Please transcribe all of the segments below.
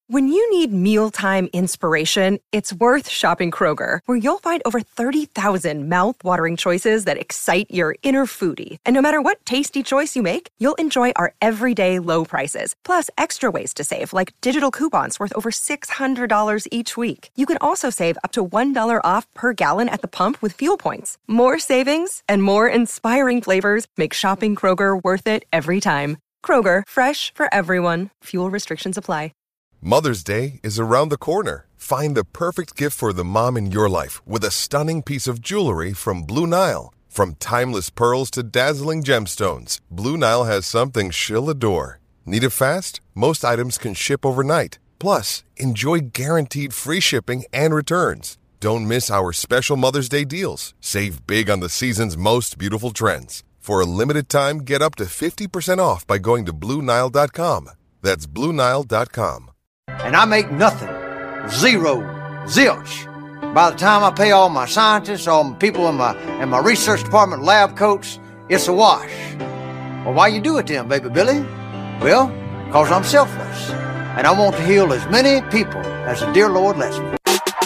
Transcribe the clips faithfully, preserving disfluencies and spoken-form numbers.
When you need mealtime inspiration, it's worth shopping Kroger, where you'll find over thirty thousand mouth-watering choices that excite your inner foodie. And no matter what tasty choice you make, you'll enjoy our everyday low prices, plus extra ways to save, like digital coupons worth over six hundred dollars each week. You can also save up to one dollar off per gallon at the pump with fuel points. More savings and more inspiring flavors make shopping Kroger worth it every time. Kroger, fresh for everyone. Fuel restrictions apply. Mother's Day is around the corner. Find the perfect gift for the mom in your life with a stunning piece of jewelry from Blue Nile. From timeless pearls to dazzling gemstones, Blue Nile has something she'll adore. Need it fast? Most items can ship overnight. Plus, enjoy guaranteed free shipping and returns. Don't miss our special Mother's Day deals. Save big on the season's most beautiful trends. For a limited time, get up to fifty percent off by going to Blue Nile dot com. That's Blue Nile dot com. And I make nothing. Zero. Zilch. By the time I pay all my scientists, all my people in my in my research department, lab coats, it's a wash. Well, why you do it then, baby Billy? Well, because I'm selfless. And I want to heal as many people as the dear Lord lets me.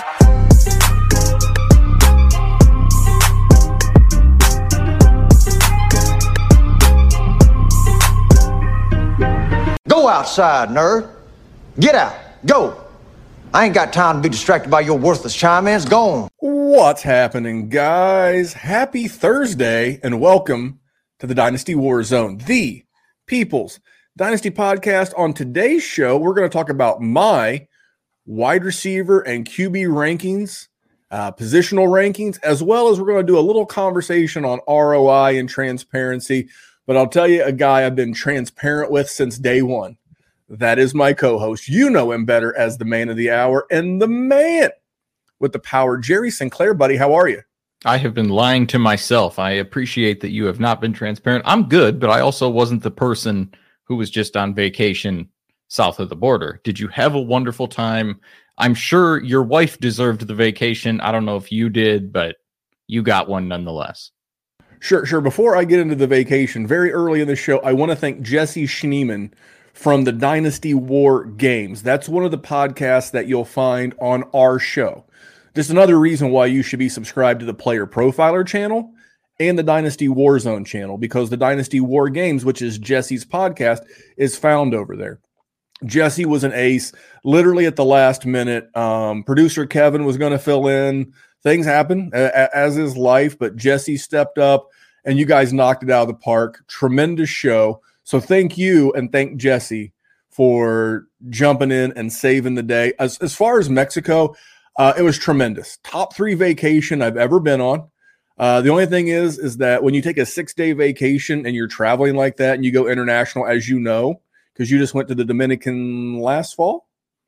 Go outside, nerd. Get out. Go. I ain't got time to be distracted by your worthless chime-ins. Go on. What's happening, guys? Happy Thursday, and welcome to the Dynasty War Zone, the People's Dynasty podcast. On today's show, we're going to talk about my wide receiver and Q B rankings, uh, positional rankings, as well as we're going to do a little conversation on R O I and transparency. But I'll tell you a guy I've been transparent with since day one. That is my co-host. You know him better as the man of the hour and the man with the power, Jerry Sinclair. Buddy, how are you? I have been lying to myself. I appreciate that you have not been transparent. I'm good, but I also wasn't the person who was just on vacation south of the border. Did you have a wonderful time? I'm sure your wife deserved the vacation. I don't know if you did, but you got one nonetheless. Sure, sure. Before I get into the vacation, very early in the show, I want to thank Jesse Schneeman from the Dynasty War Games. That's one of the podcasts that you'll find on our show. Just another reason why you should be subscribed to the Player Profiler channel and the Dynasty Warzone channel, because the Dynasty War Games, which is Jesse's podcast, is found over there. Jesse was an ace, literally at the last minute. Um, producer Kevin was going to fill in. Things happen, uh, as is life, but Jesse stepped up, and you guys knocked it out of the park. Tremendous show. So thank you, and thank Jesse for jumping in and saving the day. As, as far as Mexico, uh, it was tremendous. Top three vacation I've ever been on. Uh, the only thing is, is that when you take a six-day vacation and you're traveling like that and you go international, as you know, because you just went to the Dominican last fall?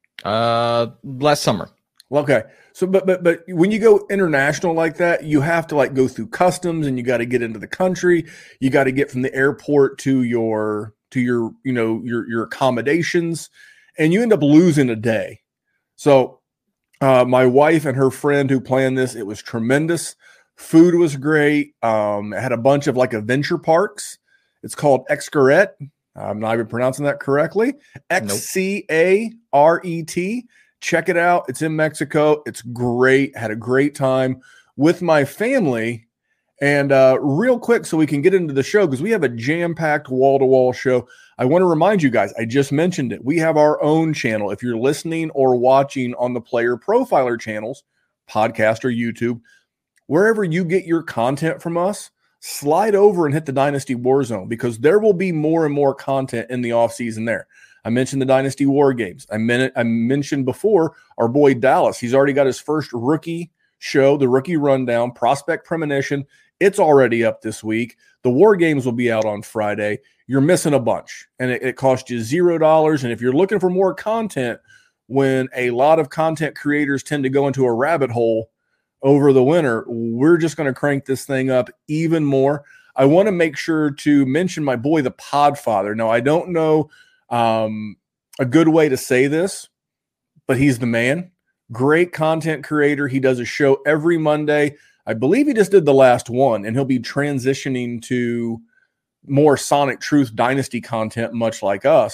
Uh, last summer. Okay. So, but, but, but when you go international like that, you have to like go through customs and you got to get into the country. You got to get from the airport to your, to your, you know, your, your accommodations, and you end up losing a day. So, uh, my wife and her friend who planned this, it was tremendous. Food was great. Um, it had a bunch of like adventure parks. It's called Xcaret. I'm not even pronouncing that correctly. X C A R E T. Check it out. It's in Mexico. It's great. Had a great time with my family. And uh, real quick, so we can get into the show, because we have a jam-packed wall-to-wall show. I want to remind you guys, I just mentioned it. We have our own channel. If you're listening or watching on the Player Profiler channels, podcast or YouTube, wherever you get your content from us, slide over and hit the Dynasty Warzone, because there will be more and more content in the offseason there. I mentioned the Dynasty War Games. I, men- I mentioned before our boy Dallas. He's already got his first rookie show, the Rookie Rundown, Prospect Premonition. It's already up this week. The War Games will be out on Friday. You're missing a bunch, and it, it costs you zero dollars. And if you're looking for more content, when a lot of content creators tend to go into a rabbit hole over the winter, we're just going to crank this thing up even more. I want to make sure to mention my boy, the Podfather. Now, I don't know um, a good way to say this, but he's the man. Great content creator. He does a show every Monday. I believe he just did the last one, and he'll be transitioning to more Sonic Truth Dynasty content, much like us.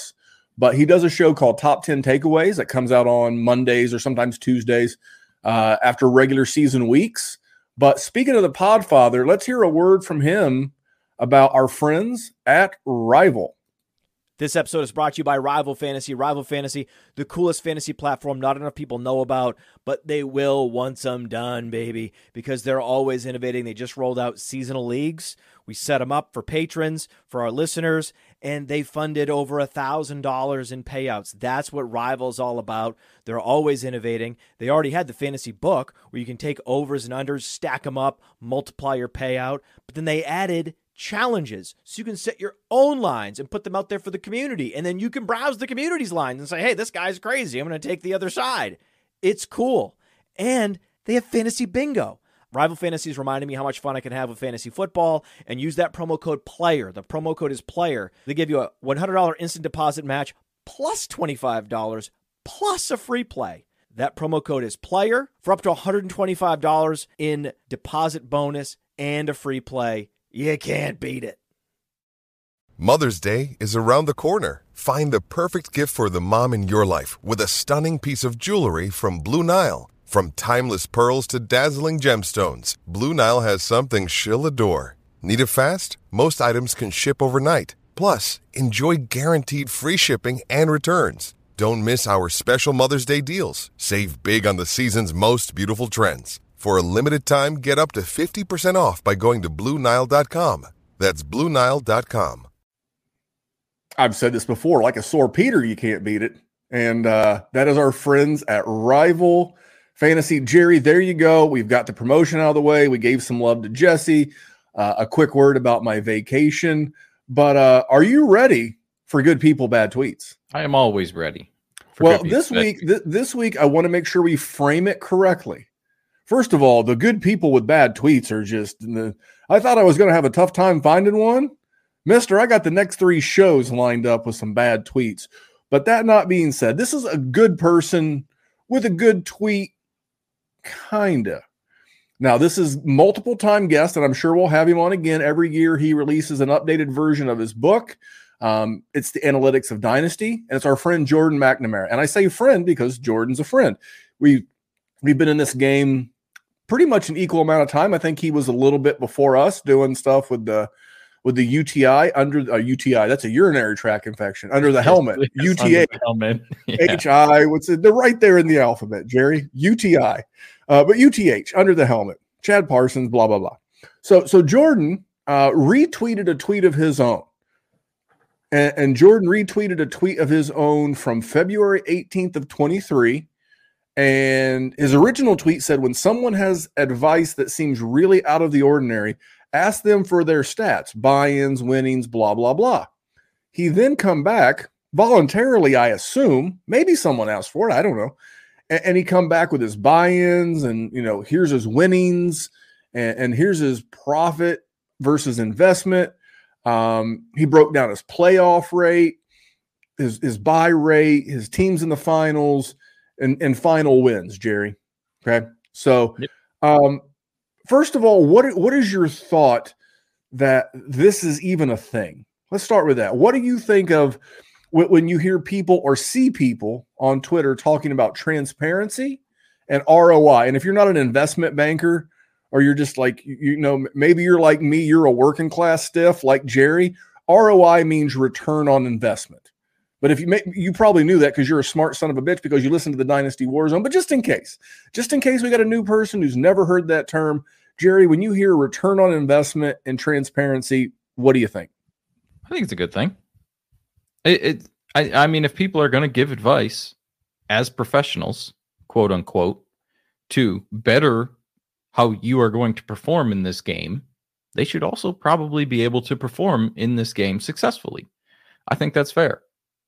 but he does a show called Top ten Takeaways that comes out on Mondays or sometimes Tuesdays uh, after regular season weeks. But speaking of the Podfather, let's hear a word from him about our friends at Rival. This episode is brought to you by Rival Fantasy. Rival Fantasy, the coolest fantasy platform not enough people know about, but they will once I'm done, baby, because they're always innovating. They just rolled out seasonal leagues. We set them up for patrons, for our listeners, and they funded over one thousand dollars in payouts. That's what Rival's all about. They're always innovating. They already had the fantasy book where you can take overs and unders, stack them up, multiply your payout, but then they added challenges so you can set your own lines and put them out there for the community, and then you can browse the community's lines and say, hey, this guy's crazy, I'm going to take the other side. It's cool. And they have fantasy bingo. Rival Fantasy is reminding me how much fun I can have with fantasy football, and use that promo code PLAYER. The promo code is PLAYER. They give you a one hundred dollars instant deposit match plus twenty-five dollars plus a free play. That promo code is PLAYER for up to one hundred twenty-five dollars in deposit bonus and a free play. You can't beat it. Mother's Day is around the corner. Find the perfect gift for the mom in your life with a stunning piece of jewelry from Blue Nile. From timeless pearls to dazzling gemstones, Blue Nile has something she'll adore. Need it fast? Most items can ship overnight. Plus, enjoy guaranteed free shipping and returns. Don't miss our special Mother's Day deals. Save big on the season's most beautiful trends. For a limited time, get up to fifty percent off by going to Blue Nile dot com. That's Blue Nile dot com. I've said this before, like a sore Peter, you can't beat it. And uh, that is our friends at Rival Fantasy. Jerry, there you go. We've got the promotion out of the way. We gave some love to Jesse. Uh, a quick word about my vacation. But uh, are you ready for Good People, Bad Tweets? I am always ready. Well, this week, th- this week, I want to make sure we frame it correctly. First of all, the good people with bad tweets are just, the, I thought I was going to have a tough time finding one. Mister, I got the next three shows lined up with some bad tweets. But that not being said, this is a good person with a good tweet, kind of. Now, this is multiple time guest, and I'm sure we'll have him on again. Every year he releases an updated version of his book. Um, it's The Analytics of Dynasty, and it's our friend Jordan McNamara. And I say friend because Jordan's a friend. We, we've been in this game pretty much an equal amount of time. I think he was a little bit before us doing stuff with the with the U T I under the uh, U T I. That's a urinary tract infection under the helmet. Yes, U T A, the helmet. Yeah. H I. What's it? They're right there in the alphabet, Jerry. U T I, uh, but U T H under the helmet. Chad Parsons. Blah blah blah. So so Jordan uh, retweeted a tweet of his own, and, and Jordan retweeted a tweet of his own from February eighteenth of twenty-three. And his original tweet said, when someone has advice that seems really out of the ordinary, ask them for their stats, buy-ins, winnings, blah, blah, blah. He then come back, voluntarily, I assume, maybe someone asked for it, I don't know. And, and he come back with his buy-ins and, you know, here's his winnings and, and here's his profit versus investment. Um, he broke down his playoff rate, his, his buy rate, his teams in the finals, And, and final wins, Jerry. Okay. So, yep. um, first of all, what, what is your thought that this is even a thing? Let's start with that. What do you think of when, when you hear people or see people on Twitter talking about transparency and R O I? And if you're not an investment banker or you're just like, you know, maybe you're like me, you're a working class stiff like Jerry, R O I means return on investment. But if you make, you probably knew that because you're a smart son of a bitch because you listen to the Dynasty Warzone. But just in case, just in case we got a new person who's never heard that term, Jerry, when you hear return on investment and transparency, what do you think? I think it's a good thing. It, it I, I mean, if people are going to give advice as professionals, quote unquote, to better how you are going to perform in this game, they should also probably be able to perform in this game successfully. I think that's fair.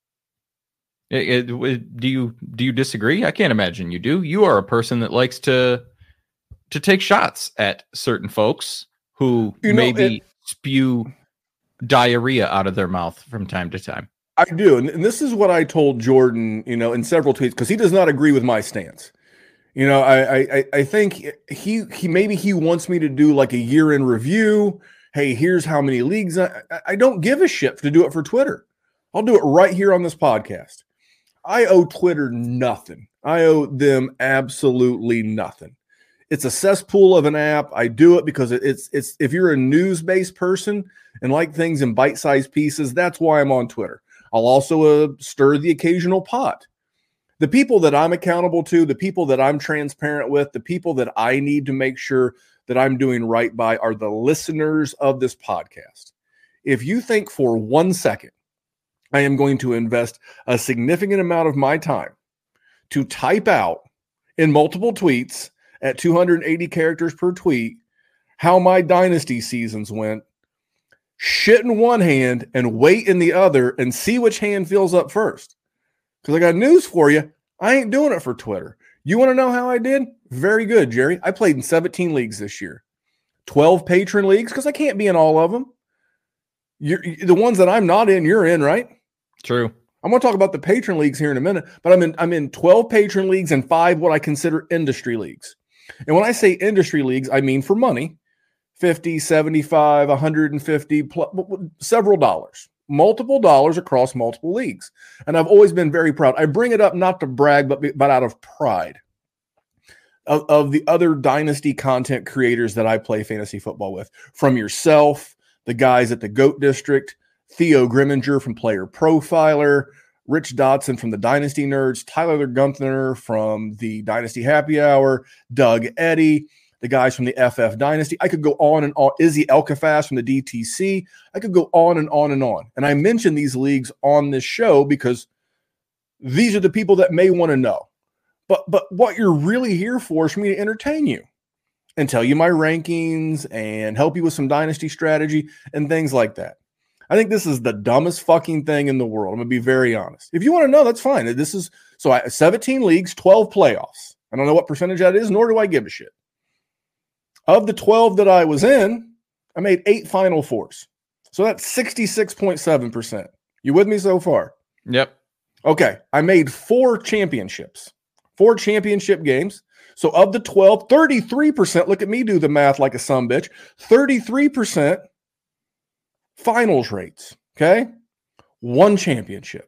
It, it, do you do you disagree? I can't imagine you do. You are a person that likes to to take shots at certain folks who you know, maybe it, spew diarrhea out of their mouth from time to time. I do, and, and this is what I told Jordan, you know, in several tweets because he does not agree with my stance. You know, I I I think he he maybe he wants me to do like a year in review. Hey, here's how many leagues. I, I don't give a shit to do it for Twitter. I'll do it right here on this podcast. I owe Twitter nothing. I owe them absolutely nothing. It's a cesspool of an app. I do it because it's it's if you're a news-based person and like things in bite-sized pieces, that's why I'm on Twitter. I'll also uh, stir the occasional pot. The people that I'm accountable to, the people that I'm transparent with, the people that I need to make sure that I'm doing right by are the listeners of this podcast. If you think for one second I am going to invest a significant amount of my time to type out in multiple tweets at two hundred eighty characters per tweet how my dynasty seasons went, shit in one hand and weight in the other and see which hand fills up first. Because I got news for you. I ain't doing it for Twitter. You want to know how I did? Very good, Jerry. I played in seventeen leagues this year. twelve patron leagues because I can't be in all of them. You're, the ones that I'm not in, you're in, right? True. I'm going to talk about the patron leagues here in a minute, but I'm in I'm in twelve patron leagues and five what I consider industry leagues. And when I say industry leagues, I mean for money, fifty, seventy-five, one hundred fifty, plus, several dollars, multiple dollars across multiple leagues. And I've always been very proud. I bring it up not to brag, but, but out of pride of, of the other dynasty content creators that I play fantasy football with, from yourself, the guys at the GOAT District, Theo Grimminger from Player Profiler, Rich Dotson from the Dynasty Nerds, Tyler Gunther from the Dynasty Happy Hour, Doug Eddy, the guys from the F F Dynasty. I could go on and on. Izzy Elkafast from the D T C. I could go on and on and on. And I mention these leagues on this show because these are the people that may want to know. But but what you're really here for is for me to entertain you and tell you my rankings and help you with some dynasty strategy and things like that. I think this is the dumbest fucking thing in the world. I'm going to be very honest. If you want to know, that's fine. This is so I seventeen leagues, twelve playoffs. I don't know what percentage that is, nor do I give a shit. Of the twelve that I was in, I made eight Final Fours. So that's sixty-six point seven percent. You with me so far? Yep. Okay. I made four championships, four championship games. So of the twelve, thirty-three percent, look at me do the math like a sumbitch, thirty-three percent finals rates. Okay. One championship.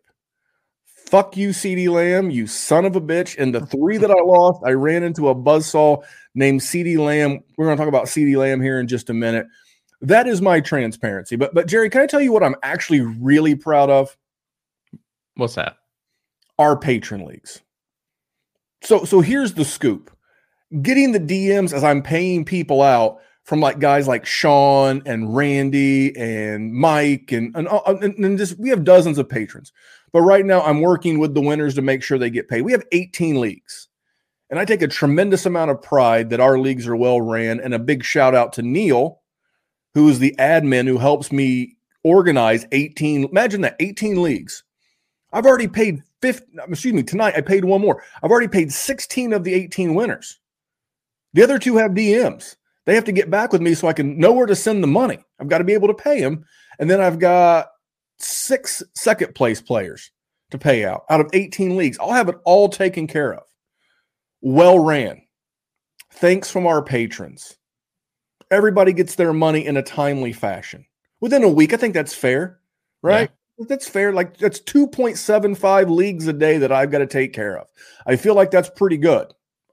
Fuck you, CeeDee Lamb, you son of a bitch. And the three that I lost, I ran into a buzzsaw named CeeDee Lamb. We're going to talk about CeeDee Lamb here in just a minute. That is my transparency. But, but Jerry, can I tell you what I'm actually really proud of? What's that? Our patron leagues. So, so here's the scoop. Getting the D Ms as I'm paying people out from like guys like Sean and Randy and Mike and, and, and, and just, we have dozens of patrons. But right now I'm working with the winners to make sure they get paid. We have eighteen leagues. And I take a tremendous amount of pride that our leagues are well ran. And a big shout out to Neil, who is the admin who helps me organize eighteen. Imagine that, eighteen leagues. I've already paid fifty, excuse me, tonight I paid one more. I've already paid sixteen of the eighteen winners. The other two have D Ms. They have to get back with me so I can know where to send the money. I've got to be able to pay them. And then I've got six second place players to pay out out of eighteen leagues. I'll have it all taken care of. Well ran. Thanks from our patrons. Everybody gets their money in a timely fashion. Within a week, I think that's fair, right? Yeah. That's fair. Like that's two point seven five leagues a day that I've got to take care of. I feel like that's pretty good.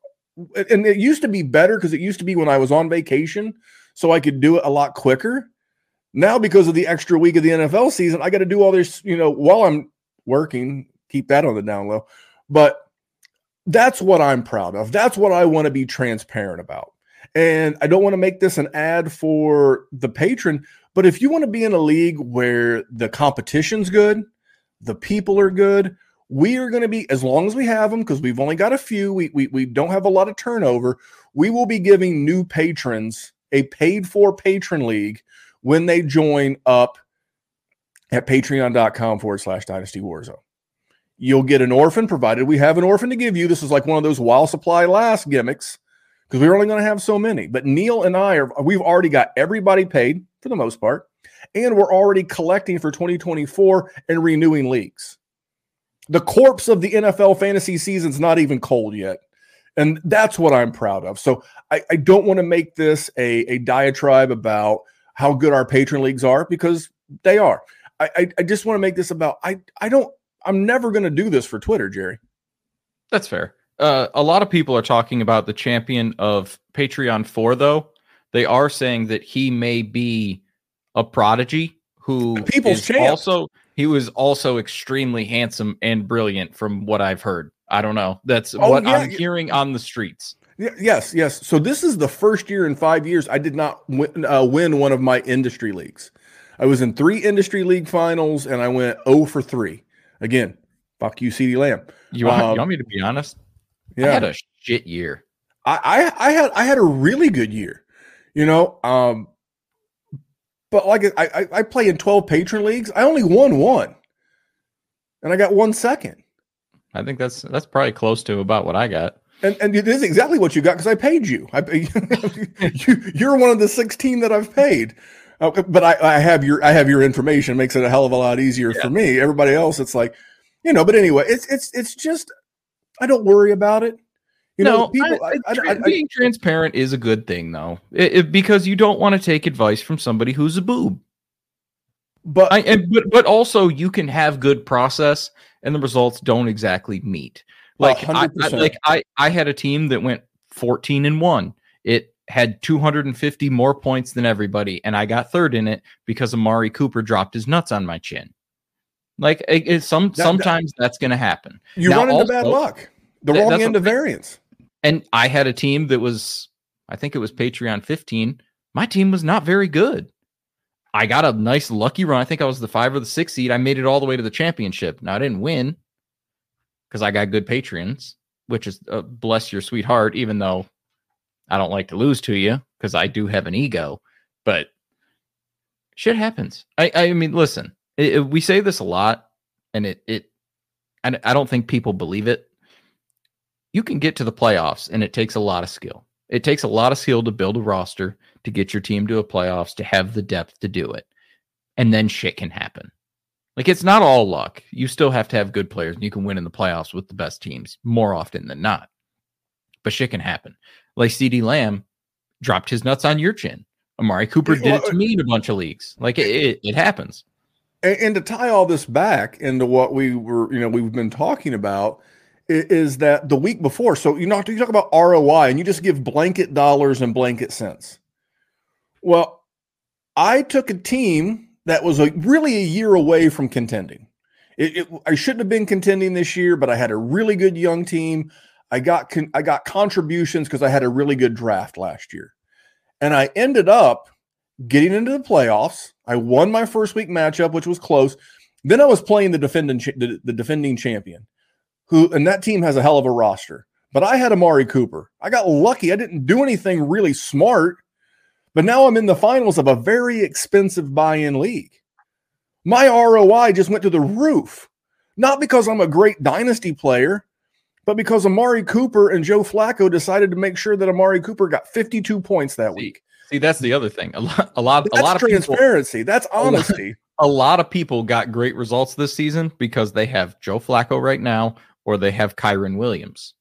And it used to be better because it used to be when I was on vacation, so I could do it a lot quicker. Now, because of the extra week of the N F L season, I got to do all this, you know, while I'm working, keep that on the down low. But that's what I'm proud of. That's what I want to be transparent about. And I don't want to make this an ad for the patron, but if you want to be in a league where the competition's good, the people are good, we are going to be, as long as we have them, because we've only got a few, we, we, we don't have a lot of turnover, we will be giving new patrons a paid-for patron league when they join up at patreon.com forward slash Dynasty Warzone. You'll get an orphan, provided we have an orphan to give you. This is like one of those while supply lasts gimmicks, because we're only going to have so many. But Neil and I, are we've already got everybody paid for the most part, and we're already collecting for twenty twenty-four and renewing leagues. The corpse of the N F L fantasy season's not even cold yet. And that's what I'm proud of. So I, I don't want to make this a, a diatribe about how good our patron leagues are, because they are. I, I, I just want to make this about, I, I don't, I'm never going to do this for Twitter, Jerry. That's fair. Uh, a lot of people are talking about the champion of Patreon four, though. They are saying that he may be a prodigy who People's is champ. also, he was also extremely handsome and brilliant from what I've heard. I don't know. That's Oh, what yeah, I'm yeah. hearing on the streets. Y- Yes, yes. So this is the first year in five years I did not win, uh, win one of my industry leagues. I was in three industry league finals, and I went zero for three. Again, fuck you, CeeDee Lamb. You want, Um, you want me to be honest? Yeah, I had a shit year. I, I, I had I had a really good year, you know. Um, but like I, I, I play in twelve patron leagues. I only won one, and I got one second. I think that's that's probably close to about what I got. And and it is exactly what you got because I paid you. I you you're one of the sixteen that I've paid. Uh, but I, I have your I have your information. It makes it a hell of a lot easier Yeah. for me. Everybody else, it's like, you know. But anyway, it's it's it's just I don't worry about it. You know, no, people. I- I, I- I, I, being transparent is a good thing, though, It- it- because you don't want to take advice from somebody who's a boob. but I, and, but but also you can have good process, and the results don't exactly meet. Like I, I, one hundred percent. like I I had a team that went fourteen and one. It had two hundred fifty more points than everybody, and I got third in it because Amari Cooper dropped his nuts on my chin. Like it, it, some That- that- sometimes that's going to happen. you Now, run into also- bad luck. The That- wrong that's end what- of variance. And I had a team that was, I think it was Patreon fifteen. My team was not very good. I got a nice lucky run. I think I was the five or the six seed. I made it all the way to the championship. Now I didn't win because I got good Patreons, which is uh, bless your sweet heart, even though I don't like to lose to you because I do have an ego, but shit happens. I, I mean, listen, it, it- we say this a lot and it, it, I, I don't think people believe it. You can get to the playoffs and it takes a lot of skill. It takes a lot of skill to build a roster, to get your team to a playoffs, to have the depth to do it. And then shit can happen. Like it's not all luck. You still have to have good players and you can win in the playoffs with the best teams more often than not. But shit can happen. Like CeeDee Lamb dropped his nuts on your chin. Amari Cooper did it to me in a bunch of leagues. Like it, it, it happens. And, and to tie all this back into what we were, you know, we've been talking about i- is that the week before. So you know, you talk about R O I and you just give blanket dollars and blanket cents. Well, I took a team that was a, really a year away from contending. It, it, I shouldn't have been contending this year, but I had a really good young team. I got con, I got contributions because I had a really good draft last year, and I ended up getting into the playoffs. I won my first week matchup, which was close. Then I was playing the defending cha- the, the defending champion, who and that team has a hell of a roster. But I had Amari Cooper. I got lucky. I didn't do anything really smart, but now I'm in the finals of a very expensive buy-in league. My R O I just went to the roof, not because I'm a great dynasty player, but because Amari Cooper and Joe Flacco decided to make sure that Amari Cooper got fifty-two points that week. See, that's the other thing. A lot, a lot, That's a lot of people, transparency. That's honesty. a lot of people got great results this season because they have Joe Flacco right now, or they have Kyron Williams.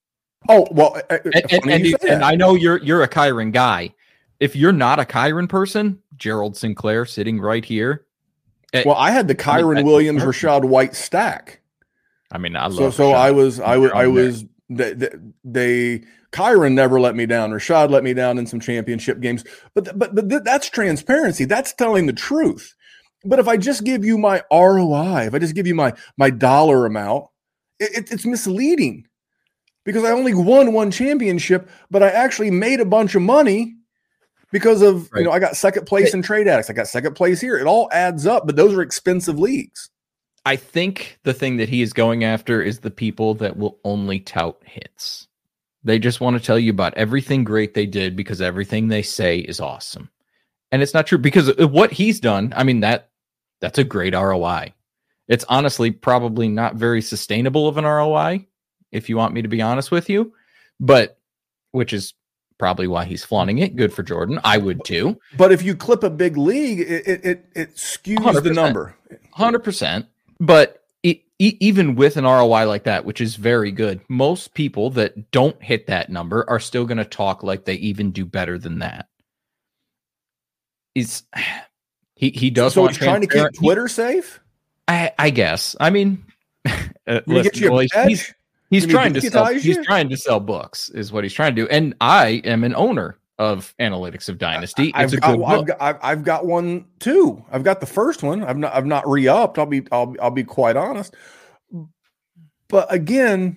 Oh well, uh, And, and, funny and, you say and that. I know you're you're a Kyron guy. If you're not a Kyron person, Gerald Sinclair sitting right here. well, I had the I mean, Kyron that's Williams, perfect. Rashad White stack. I mean, I love. So, so Rashad. I was, I was, I on there. was. They, they, they, Kyron never let me down. Rashad let me down in some championship games. But, but, but th- that's transparency. That's telling the truth. But if I just give you my R O I, if I just give you my my dollar amount, it, it, it's misleading because I only won one championship, but I actually made a bunch of money because of Right. you know I got second place in Trade Addicts. I got second place here. It all adds up, but those are expensive leagues. I think the thing that he is going after is the people that will only tout hits. They just want to tell you about everything great they did because everything they say is awesome. And it's not true because of what he's done. I mean, that that's a great R O I. It's honestly probably not very sustainable of an R O I, if you want me to be honest with you, but which is probably why he's flaunting it. Good for Jordan. I would too. But if you clip a big league, it it it, it skews one hundred the percent. number. one hundred percent. But e- e- even with an R O I like that, which is very good, most people that don't hit that number are still going to talk like they even do better than that. It's He he does. So want he's trying to keep Twitter he, safe. I I guess. I mean, uh, listen, get you a well, badge? he's he's trying to sell. You? He's trying to sell books, is what he's trying to do. And I am an owner of Analytics of Dynasty. It's I've a got, good book. I've got, I've, I've got one too. I've got the first one. I've not I've not re-upped. I'll be I'll I'll be quite honest. But again,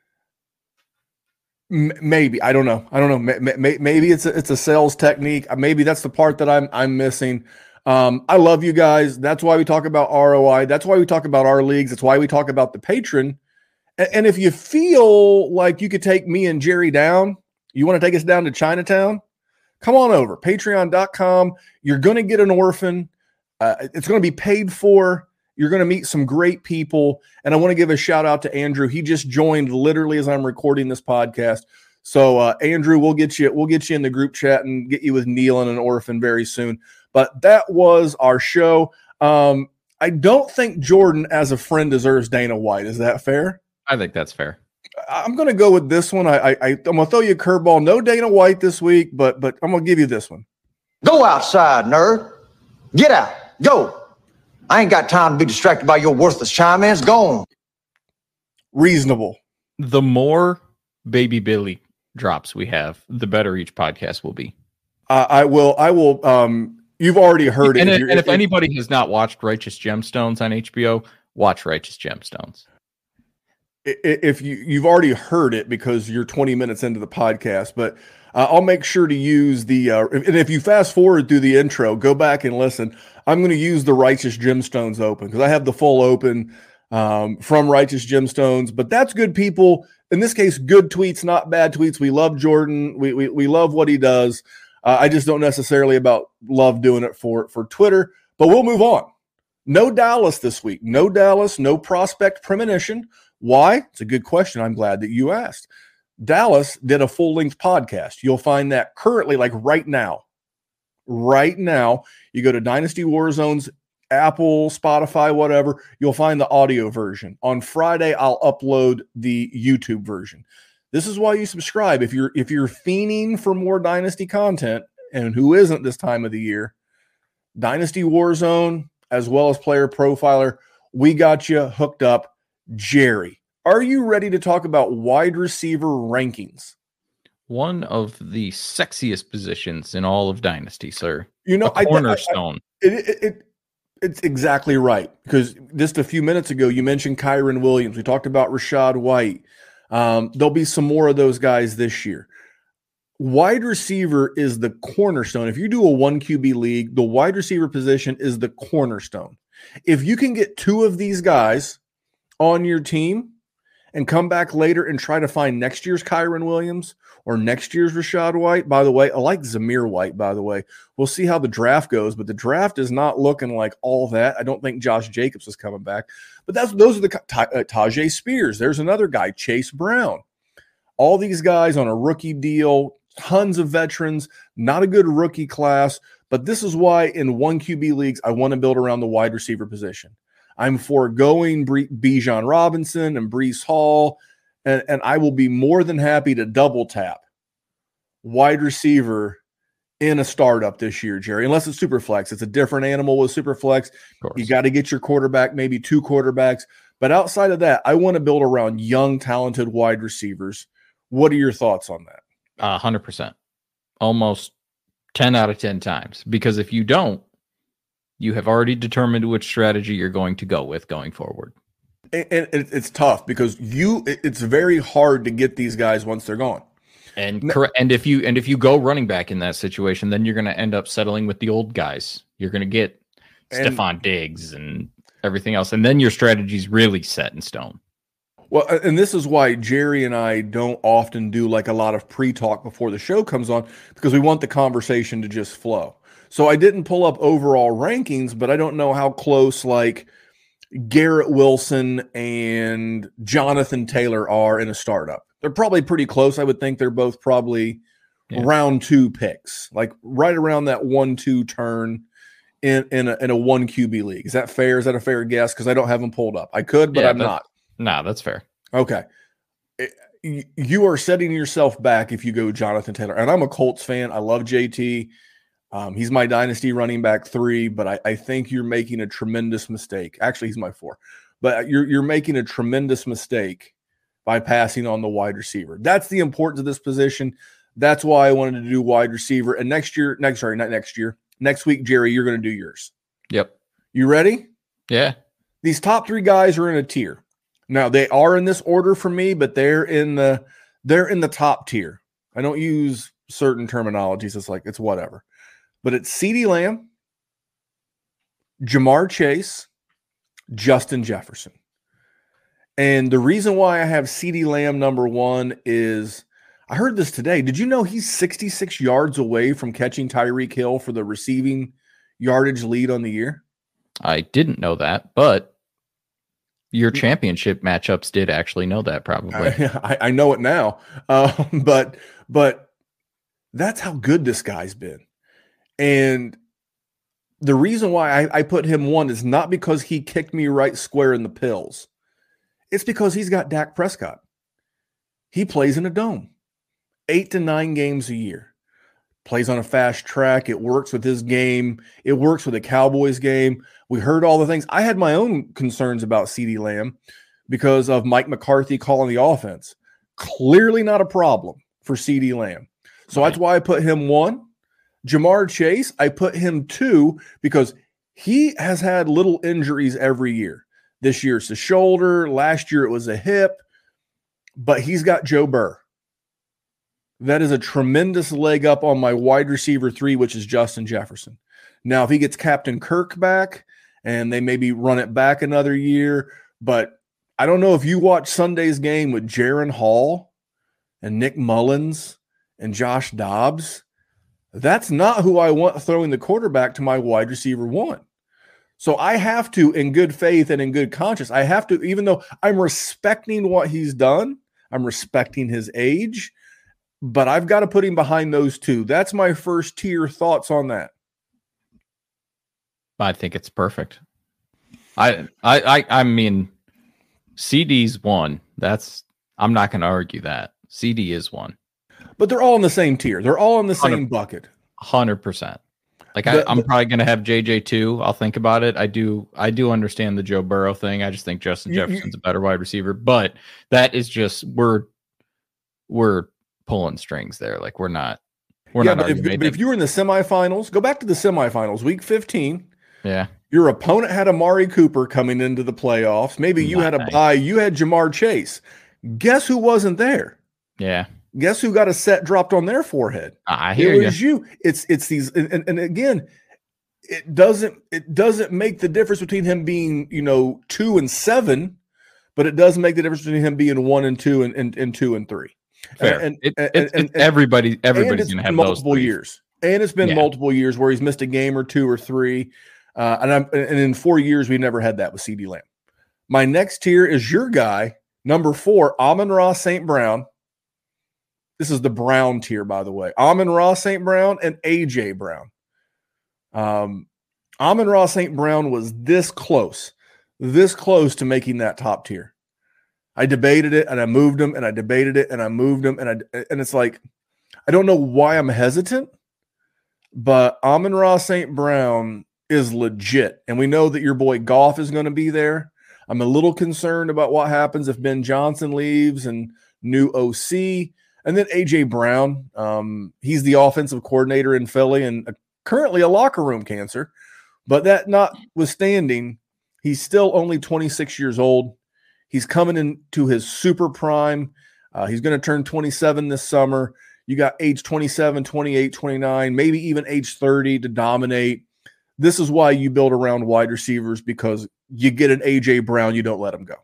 m- maybe I don't know. I don't know. M- m- maybe it's a, it's a sales technique. Maybe that's the part that I'm I'm missing. Um, I love you guys. That's why we talk about R O I. That's why we talk about our leagues. That's why we talk about the patron. And, and if you feel like you could take me and Jerry down, you want to take us down to Chinatown? Come on over, patreon dot com. You're going to get an orphan. Uh, it's going to be paid for. You're going to meet some great people. And I want to give a shout out to Andrew. He just joined literally as I'm recording this podcast. So uh, Andrew, we'll get you, we'll get you in the group chat and get you with Neil and an orphan very soon. But that was our show. Um, I don't think Jordan as a friend deserves Dana White. Is that fair? I think that's fair. I'm going to go with this one. I, I, I, I'm going to throw you a curveball. No Dana White this week, but but I'm going to give you this one. Go outside, nerd. Get out. Go. I ain't got time to be distracted by your worthless chime-ins. Go on. Reasonable. The more Baby Billy drops we have, the better each podcast will be. Uh, I will. I will. Um, you've already heard and it. If, if and if anybody has not watched Righteous Gemstones on H B O, watch Righteous Gemstones. If you you've already heard it because you're twenty minutes into the podcast, but uh, I'll make sure to use the uh, and if you fast forward through the intro, go back and listen. I'm going to use the Righteous Gemstones open because I have the full open um, from Righteous Gemstones. But that's good people. In this case, good tweets, not bad tweets. We love Jordan. We we we love what he does. Uh, I just don't necessarily about love doing it for for Twitter. But we'll move on. No Dallas this week. No Dallas. No prospect premonition. Why? It's a good question. I'm glad that you asked. Dallas did a full-length podcast. You'll find that currently, like right now. Right now, you go to Dynasty Warzone's Apple, Spotify, whatever, you'll find the audio version. On Friday, I'll upload the YouTube version. This is why you subscribe. If you're if you're fiending for more Dynasty content, and who isn't this time of the year, Dynasty Warzone, as well as Player Profiler, we got you hooked up. Jerry, are you ready to talk about wide receiver rankings? One of the sexiest positions in all of Dynasty, sir. You know, a cornerstone. I, I, it, it, it, it's exactly right. Because just a few minutes ago, you mentioned Kyron Williams. We talked about Rachaad White. Um, there'll be some more of those guys this year. Wide receiver is the cornerstone. If you do a one Q B league, the wide receiver position is the cornerstone. If you can get two of these guys on your team and come back later and try to find next year's Kyron Williams or next year's Rachaad White. By the way, I like Zamir White, by the way. We'll see how the draft goes, but the draft is not looking like all that. I don't think Josh Jacobs is coming back. But that's those are the uh, Tajay Spears. There's another guy, Chase Brown. All these guys on a rookie deal, tons of veterans, not a good rookie class. But this is why in one Q B leagues, I want to build around the wide receiver position. I'm foregoing Bijan Robinson and Breece Hall, and, and I will be more than happy to double tap wide receiver in a startup this year, Jerry, unless it's Superflex. It's a different animal with Superflex. You got to get your quarterback, maybe two quarterbacks. But outside of that, I want to build around young, talented wide receivers. What are your thoughts on that? Uh, one hundred percent. Almost ten out of ten times. Because if you don't, you have already determined which strategy you're going to go with going forward. And, and it's tough because you it's very hard to get these guys once they're gone. And correct. And if you and if you go running back in that situation, then you're going to end up settling with the old guys. You're going to get Stephon Diggs and everything else. And then your strategy's really set in stone. Well, and this is why Jerry and I don't often do like a lot of pre-talk before the show comes on, because we want the conversation to just flow. So I didn't pull up overall rankings, but I don't know how close like Garrett Wilson and Jonathan Taylor are in a startup. They're probably pretty close. I would think they're both probably yeah. round two picks, like right around that one two turn in in a, in a one Q B league. Is that fair? Is that a fair guess? Because I don't have them pulled up. I could, but yeah, I'm not. No, that's fair. Okay. You are setting yourself back if you go Jonathan Taylor. And I'm a Colts fan. I love J T. Um, he's my dynasty running back three, but I, I think you're making a tremendous mistake. Actually, he's my four, but you're you're making a tremendous mistake by passing on the wide receiver. That's the importance of this position. That's why I wanted to do wide receiver. And next year, next sorry, not next year, next week, Jerry, you're going to do yours. Yep. You ready? Yeah. These top three guys are in a tier. Now they are in this order for me, but they're in the they're in the top tier. I don't use certain terminologies. It's like it's whatever. But it's CeeDee Lamb, Jamar Chase, Justin Jefferson. And the reason why I have CeeDee Lamb number one is I heard this today. Did you know he's sixty-six yards away from catching Tyreek Hill for the receiving yardage lead on the year? I didn't know that, but your championship matchups did actually know that probably. I, I know it now. Uh, but but that's how good this guy's been. And the reason why I, I put him one is not because he kicked me right square in the pills. It's because he's got Dak Prescott. He plays in a dome. Eight to nine games a year. Plays on a fast track. It works with his game. It works with the Cowboys game. We heard all the things. I had my own concerns about CeeDee Lamb because of Mike McCarthy calling the offense. Clearly not a problem for CeeDee Lamb. So right. That's why I put him one. Jamar Chase, I put him two because he has had little injuries every year. This year it's a shoulder. Last year it was a hip. But he's got Joe Burr. That is a tremendous leg up on my wide receiver three, which is Justin Jefferson. Now, if he gets Captain Kirk back and they maybe run it back another year, but I don't know if you watch Sunday's game with Jaron Hall and Nick Mullins and Josh Dobbs. That's not who I want throwing the quarterback to my wide receiver one. So I have to, in good faith and in good conscience, I have to, even though I'm respecting what he's done, I'm respecting his age, but I've got to put him behind those two. That's my first tier thoughts on that. I think it's perfect. I I I, I mean, C D's one. That's I'm not going to argue that. C D is one. But they're all in the same tier. They're all in the same bucket. one hundred percent. Like I, The- I'm the- probably going to have J J two. I'll think about it. I do. I do understand the Joe Burrow thing. I just think Justin You- you- Jefferson's a better wide receiver. But that is just we're we're pulling strings there. Like we're not. We're yeah, not. but if, arguing but if anything. you were in the semifinals, go back to the semifinals, week fifteen. Yeah. Your opponent had Amari Cooper coming into the playoffs. Maybe you had a Nice. bye. You had Jamar Chase. Guess who wasn't there? Yeah. Guess who got a set dropped on their forehead? I hear It you. was you. It's it's these and, and, and again, it doesn't it doesn't make the difference between him being, you know, two and seven, but it does make the difference between him being one and two and, and, and two and three. Fair. And, It- and, it's, and- it's everybody. and Everybody's it's going to been have those multiple three. years. And it's been Yeah. multiple years where he's missed a game or two or three. Uh, and I'm and in four years, we never had that with CeeDee Lamb. My next tier is your guy, number four, Amon-Ra Saint Brown. This is the Brown tier, by the way. Amon-Ra Saint Brown and A J Brown. Um, Amon-Ra Saint Brown was this close, this close to making that top tier. I debated it and I moved him and I debated it and I moved him and I and it's like I don't know why I'm hesitant, but Amon-Ra Saint Brown is legit, and we know that your boy Goff is going to be there. I'm a little concerned about what happens if Ben Johnson leaves and new O C, and then A J Brown. Um, he's the offensive coordinator in Philly and a, currently a locker room cancer. But that notwithstanding, he's still only twenty-six years old. He's coming into his super prime. Uh, he's going to turn twenty-seven this summer. You got age twenty-seven, twenty-eight, twenty-nine, maybe even age thirty to dominate. This is why you build around wide receivers, because you get an A J Brown, you don't let him go.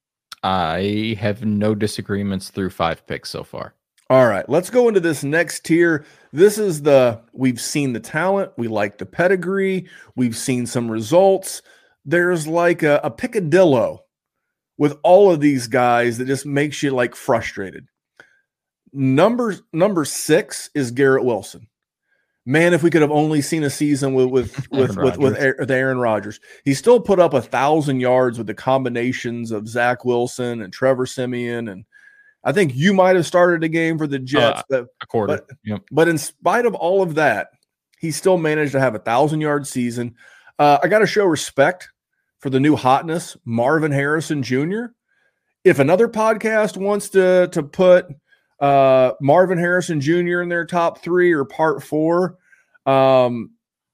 I have no disagreements through five picks so far. All right, let's go into this next tier. This is the, we've seen the talent. We like the pedigree. We've seen some results. There's like a, a picadillo with all of these guys that just makes you like frustrated. Number, number six is Garrett Wilson. Man, if we could have only seen a season with with with with, with, Aaron, with Aaron Rodgers. He still put up a thousand yards with the combinations of Zach Wilson and Trevor Siemian, and I think you might have started a game for the Jets. Uh, but, A quarter. but, Yep. but in spite of all of that, he still managed to have a thousand yard season. Uh, I got to show respect for the new hotness, Marvin Harrison Junior If another podcast wants to, to put uh, Marvin Harrison Junior in their top three or part four, um,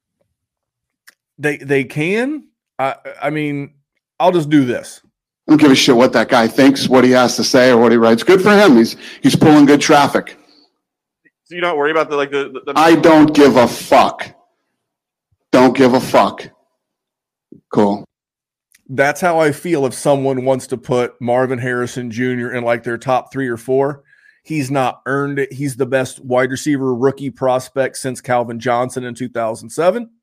they, they can. I, I mean, I'll just do this. I don't give a shit what that guy thinks, what he has to say, or what he writes. Good for him. He's he's pulling good traffic. So you don't worry about the like the. the, the I don't give a fuck. Don't give a fuck. Cool. That's how I feel if someone wants to put Marvin Harrison Junior in like their top three or four. He's not earned it. He's the best wide receiver rookie prospect since Calvin Johnson in two thousand seven.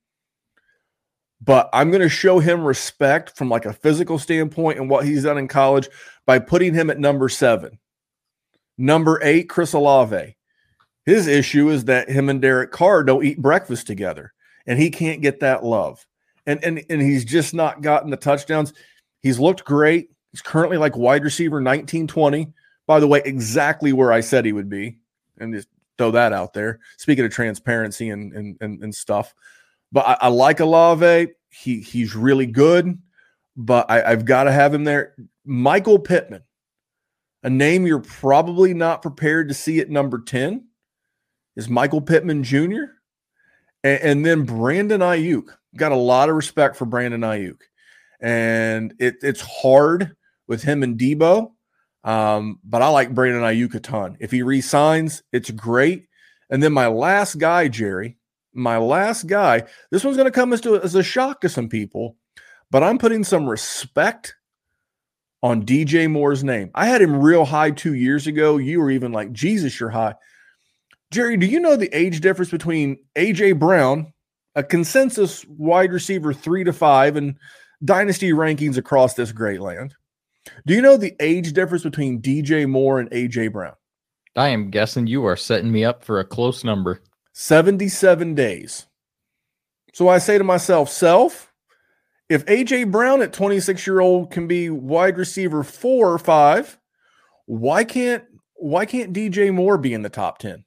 But I'm going to show him respect from like a physical standpoint and what he's done in college by putting him at number seven. Number eight, Chris Olave. His issue is that him and Derek Carr don't eat breakfast together, and he can't get that love. And, and, and he's just not gotten the touchdowns. He's looked great. He's currently like wide receiver nineteen twenty. By the way, exactly where I said he would be. And just throw that out there. Speaking of transparency and, and, and, and stuff. But I, I like Olave. He he's really good, but I, I've got to have him there. Michael Pittman, a name you're probably not prepared to see at number ten, is Michael Pittman Junior And, and then Brandon Ayuk. Got a lot of respect for Brandon Ayuk. And it, it's hard with him and Debo, um, but I like Brandon Ayuk a ton. If he re-signs, it's great. And then my last guy, Jerry, My last guy, this one's going to come as, to, as a shock to some people, but I'm putting some respect on D J Moore's name. I had him real high two years ago. You were even like, Jesus, you're high. Jerry, do you know the age difference between A J Brown, a consensus wide receiver three to five, and dynasty rankings across this great land? Do you know the age difference between D J Moore and A J Brown? I am guessing you are setting me up for a close number. seventy-seven days. So I say to myself, self, if A J Brown at twenty-six-year-old can be wide receiver four or five, why can't why can't D J Moore be in the top ten?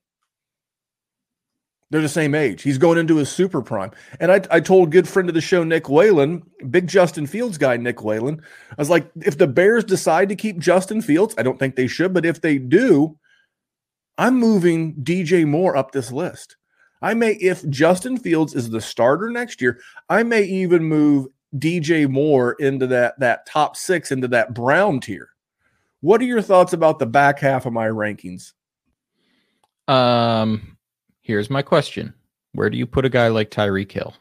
They're the same age. He's going into his super prime. And I, I told good friend of the show, Nick Whalen, big Justin Fields guy, Nick Whalen, I was like, if the Bears decide to keep Justin Fields, I don't think they should, but if they do, I'm moving D J Moore up this list. I may, if Justin Fields is the starter next year, I may even move D J Moore into that, that top six, into that Brown tier. What are your thoughts about the back half of my rankings? Um, here's my question. Where do you put a guy like Tyreek Hill?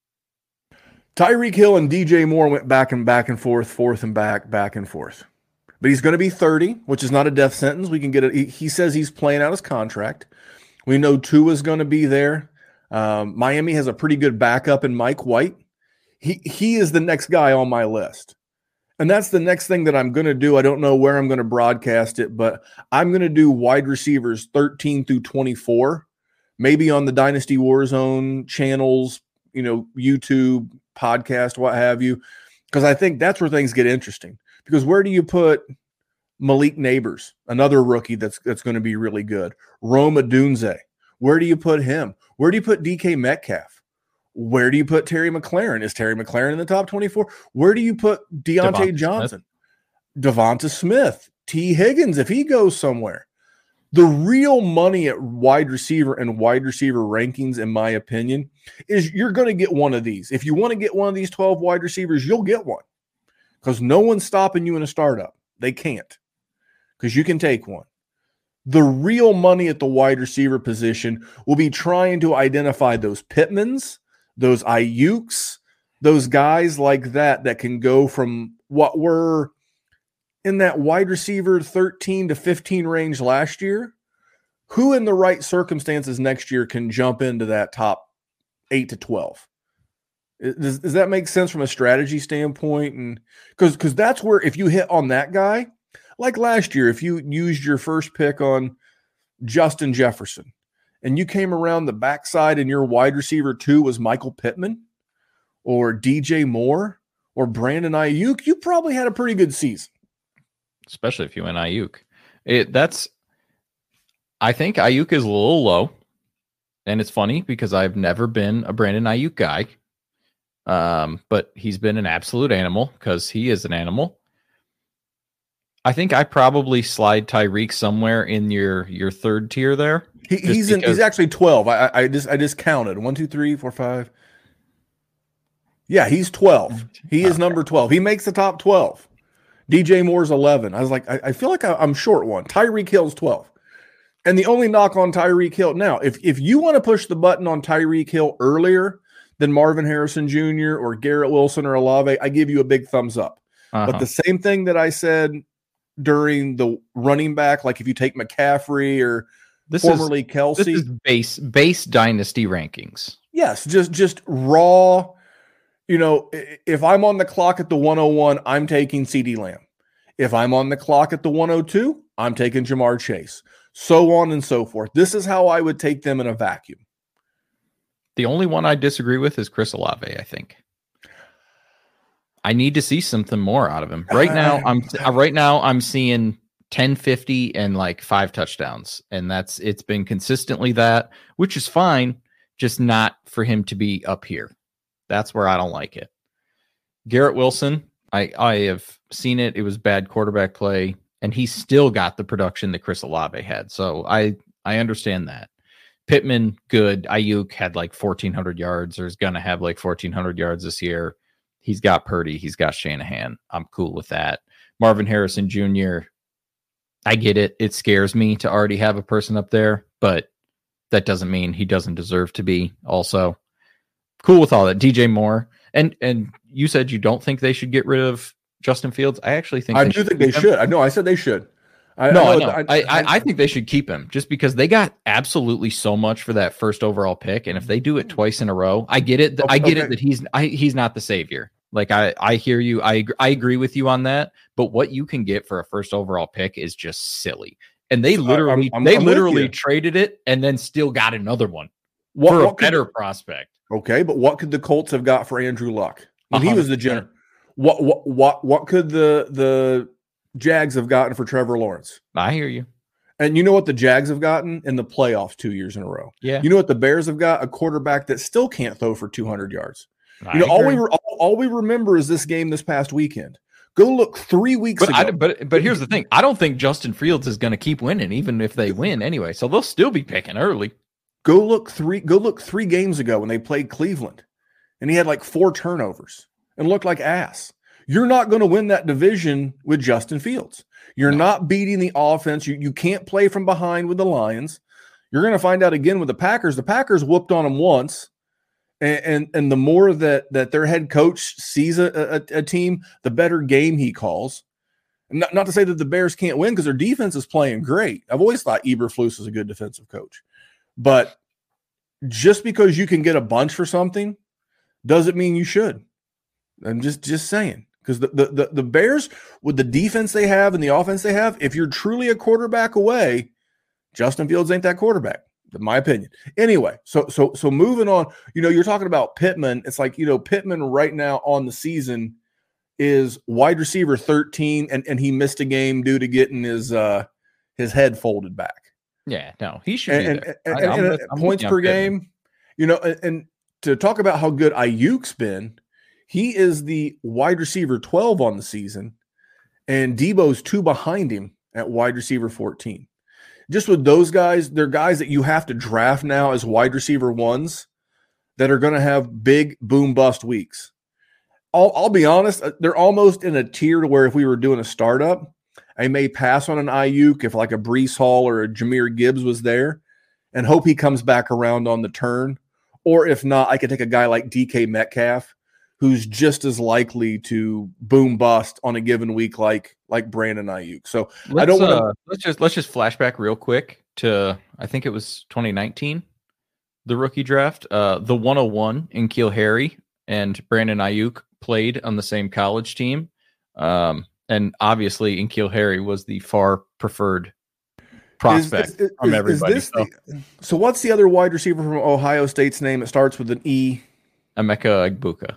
Tyreek Hill and D J Moore went back and back and forth, forth and back, back and forth. But he's going to be thirty, which is not a death sentence. We can get it. He, he says he's playing out his contract. We know Tua's going to be there. Um, Miami has a pretty good backup in Mike White. He he is the next guy on my list. And that's the next thing that I'm going to do. I don't know where I'm going to broadcast it, but I'm going to do wide receivers thirteen through twenty-four, maybe on the Dynasty Warzone channels, you know, YouTube, podcast, what have you, because I think that's where things get interesting. Because where do you put Malik Neighbors, another rookie that's that's going to be really good? Rome Odunze. Where do you put him? Where do you put D K Metcalf? Where do you put Terry McLaurin? Is Terry McLaurin in the top twenty-four? Where do you put Deontay Devonta Johnson? Smith. Devonta Smith. T. Higgins, if he goes somewhere. The real money at wide receiver and wide receiver rankings, in my opinion, is you're going to get one of these. If you want to get one of these twelve wide receivers, you'll get one. Because no one's stopping you in a startup. They can't. Because you can take one. The real money at the wide receiver position will be trying to identify those Pittmans, those Ayuks, those guys like that that can go from what were in that wide receiver thirteen to fifteen range last year. Who in the right circumstances next year can jump into that top eight to twelve? Does, does that make sense from a strategy standpoint? And because because that's where, if you hit on that guy, like last year, if you used your first pick on Justin Jefferson and you came around the backside and your wide receiver two was Michael Pittman or D J Moore or Brandon Ayuk, you probably had a pretty good season. Especially if you went Ayuk. It, that's, I think Ayuk is a little low. and it's funny because I've never been a Brandon Ayuk guy, um, but he's been an absolute animal because he is an animal. I think I probably slide Tyreek somewhere in your your third tier there. He, he's in, he's actually twelve. I, I just I just counted one, two, three, four, five. Yeah, he's twelve. He is number twelve. He makes the top twelve. D J Moore's eleven. I was like, I, I feel like I, I'm short one. Tyreek Hill's twelve. And the only knock on Tyreek Hill now, if if you want to push the button on Tyreek Hill earlier than Marvin Harrison Junior or Garrett Wilson or Olave, I give you a big thumbs up. Uh-huh. But the same thing that I said during the running back, like if you take McCaffrey or this formerly is, Kelsey. This is base base dynasty rankings. Yes, just just raw. You know, if I'm on the clock at the one oh one, I'm taking CeeDee Lamb. If I'm on the clock at the one oh two, I'm taking Jamar Chase. So on and so forth. This is how I would take them in a vacuum. The only one I disagree with is Chris Olave, I think. I need to see something more out of him. Right now, I'm right now I'm seeing ten fifty and like five touchdowns. And that's it's been consistently that, which is fine, just not for him to be up here. That's where I don't like it. Garrett Wilson, I, I have seen it. It was bad quarterback play, and he still got the production that Chris Olave had. So I, I understand that. Pittman, good. Ayuk had like fourteen hundred yards, or is going to have like fourteen hundred yards this year. He's got Purdy. He's got Shanahan. I'm cool with that. Marvin Harrison Junior, I get it. It scares me to already have a person up there, but that doesn't mean he doesn't deserve to be also. Cool with all that. D J Moore. And and you said you don't think they should get rid of Justin Fields. I actually think I they do should think they him. should. I know. I said they should. I, no, I, know. I, I, I, I, I think they should keep him just because they got absolutely so much for that first overall pick. And if they do it twice in a row, I get it. I get okay. it that he's I, he's not the savior. Like I, I hear you. I I agree with you on that. But what you can get for a first overall pick is just silly. And they literally I'm, I'm, they I'm literally traded it and then still got another one what, for a better could, prospect. Okay, but what could the Colts have got for Andrew Luck when one hundred percent he was the general? What what what what could the the Jags have gotten for Trevor Lawrence? I hear you. And you know what the Jags have gotten in the playoffs two years in a row? Yeah. You know what the Bears have got? A quarterback that still can't throw for two hundred yards. I you know, agree. all we all, all we remember is this game this past weekend. Go look three weeks but ago. I, but but here's the thing: I don't think Justin Fields is going to keep winning, even if they win anyway. So they'll still be picking early. Go look three. Go look three games ago when they played Cleveland, and he had like four turnovers and looked like ass. You're not going to win that division with Justin Fields. You're no. not beating the offense. You you can't play from behind with the Lions. You're going to find out again with the Packers. The Packers whooped on them once. And, and and the more that that their head coach sees a, a, a team, the better game he calls. Not, not to say that the Bears can't win because their defense is playing great. I've always thought Eberflus is a good defensive coach. But just because you can get a bunch for something doesn't mean you should. I'm just, just saying. Because the, the, the, the Bears, with the defense they have and the offense they have, if you're truly a quarterback away, Justin Fields ain't that quarterback. In my opinion. Anyway, so so so moving on, you know, you're talking about Pittman. It's like, you know, Pittman right now on the season is wide receiver thirteen, and, and he missed a game due to getting his uh his head folded back. Yeah, no, he should and, be and, there. and, and, and, and points per game, you know, and, and to talk about how good Ayuk's been, he is the wide receiver twelve on the season, and Debo's two behind him at wide receiver fourteen. Just with those guys, they're guys that you have to draft now as wide receiver ones that are going to have big boom bust weeks. I'll, I'll be honest, they're almost in a tier to where if we were doing a startup, I may pass on an Ayuk if like a Breece Hall or a Jahmyr Gibbs was there and hope he comes back around on the turn. Or if not, I could take a guy like D K Metcalf, who's just as likely to boom bust on a given week like like Brandon Ayuk. So let's, I don't want to uh, let's just let's just flash back real quick to I think it was twenty nineteen, the rookie draft. Uh, the one oh one in N'Keal Harry and Brandon Ayuk played on the same college team, um, and obviously N'Keal Harry was the far preferred prospect is, is, from is, everybody. Is so. The, so what's the other wide receiver from Ohio State's name? It starts with an E. Emeka Egbuka.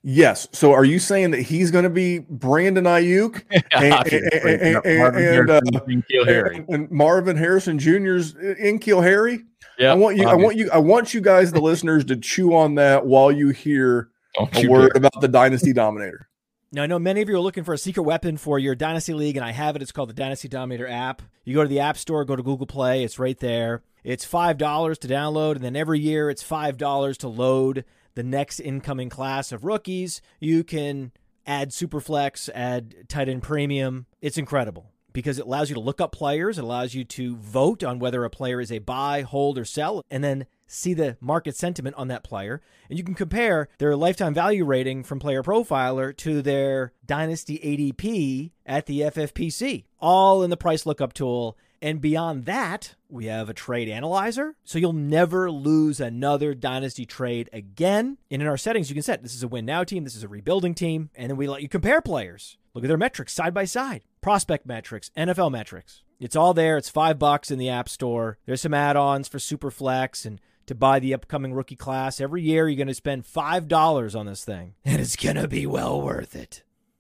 Yes. So are you saying that he's going to be Brandon Ayuk and, and, and, and, uh, and, and Marvin Harrison Junior's N'Keal Harry? Yeah. I want you. I want you. I want you guys, the listeners, to chew on that while you hear Don't a you word dare. about the Dynasty Dominator. Now, I know many of you are looking for a secret weapon for your Dynasty League, and I have it. It's called the Dynasty Dominator app. You go to the App Store, go to Google Play. It's right there. It's five dollars to download, and then every year it's five dollars to load the next incoming class of rookies. You can add Superflex, add tight end premium. It's incredible because it allows you to look up players. It allows you to vote on whether a player is a buy, hold, or sell, and then see the market sentiment on that player. And you can compare their lifetime value rating from Player Profiler to their Dynasty A D P at the F F P C, all in the price lookup tool. And beyond that, we have a trade analyzer, so you'll never lose another Dynasty trade again. And in our settings, you can set this is a win now team, this is a rebuilding team, and then we let you compare players. Look at their metrics side by side, prospect metrics, N F L metrics. It's all there. It's five bucks in the App Store. There's some add-ons for Superflex and to buy the upcoming rookie class. Every year, you're going to spend five dollars on this thing, and it's going to be well worth it.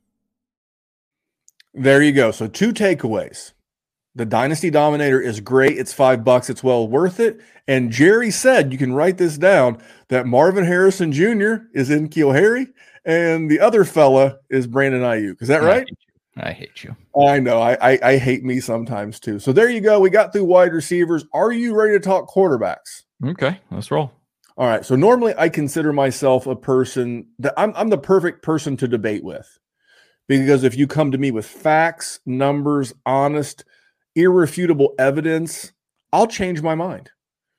There you go. So two takeaways. The Dynasty Dominator is great. It's five bucks. It's well worth it. And Jerry said, you can write this down, that Marvin Harrison Junior is N'Keal Harry, and the other fella is Brandon Ayuk. Is that right? I hate you. I know. I, I I hate me sometimes too. So there you go. We got through wide receivers. Are you ready to talk quarterbacks? Okay, let's roll. All right. So normally I consider myself a person that I'm I'm the perfect person to debate with, because if you come to me with facts, numbers, honest, irrefutable evidence, I'll change my mind.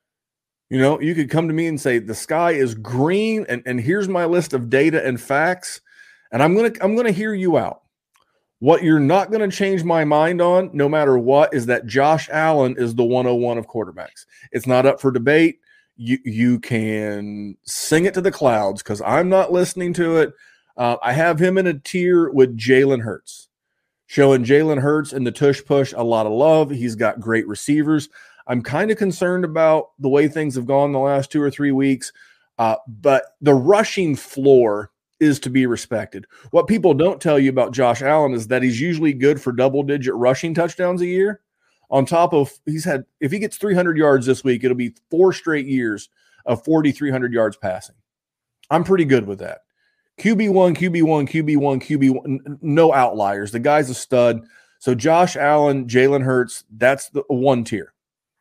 You know, you could come to me and say the sky is green, and, and here's my list of data and facts, and I'm gonna I'm gonna hear you out. What you're not going to change my mind on, no matter what, is that Josh Allen is the one oh one of quarterbacks. It's not up for debate. You you can sing it to the clouds because I'm not listening to it. Uh, I have him in a tier with Jalen Hurts, showing Jalen Hurts and the tush push a lot of love. He's got great receivers. I'm kind of concerned about the way things have gone the last two or three weeks, uh, but the rushing floor is to be respected. What people don't tell you about Josh Allen is that he's usually good for double-digit rushing touchdowns a year. On top of, he's had, if he gets three hundred yards this week, it'll be four straight years of forty-three hundred yards passing. I'm pretty good with that. Q B one, Q B one, Q B one, Q B one, no outliers. The guy's a stud. So Josh Allen, Jalen Hurts, that's the one tier.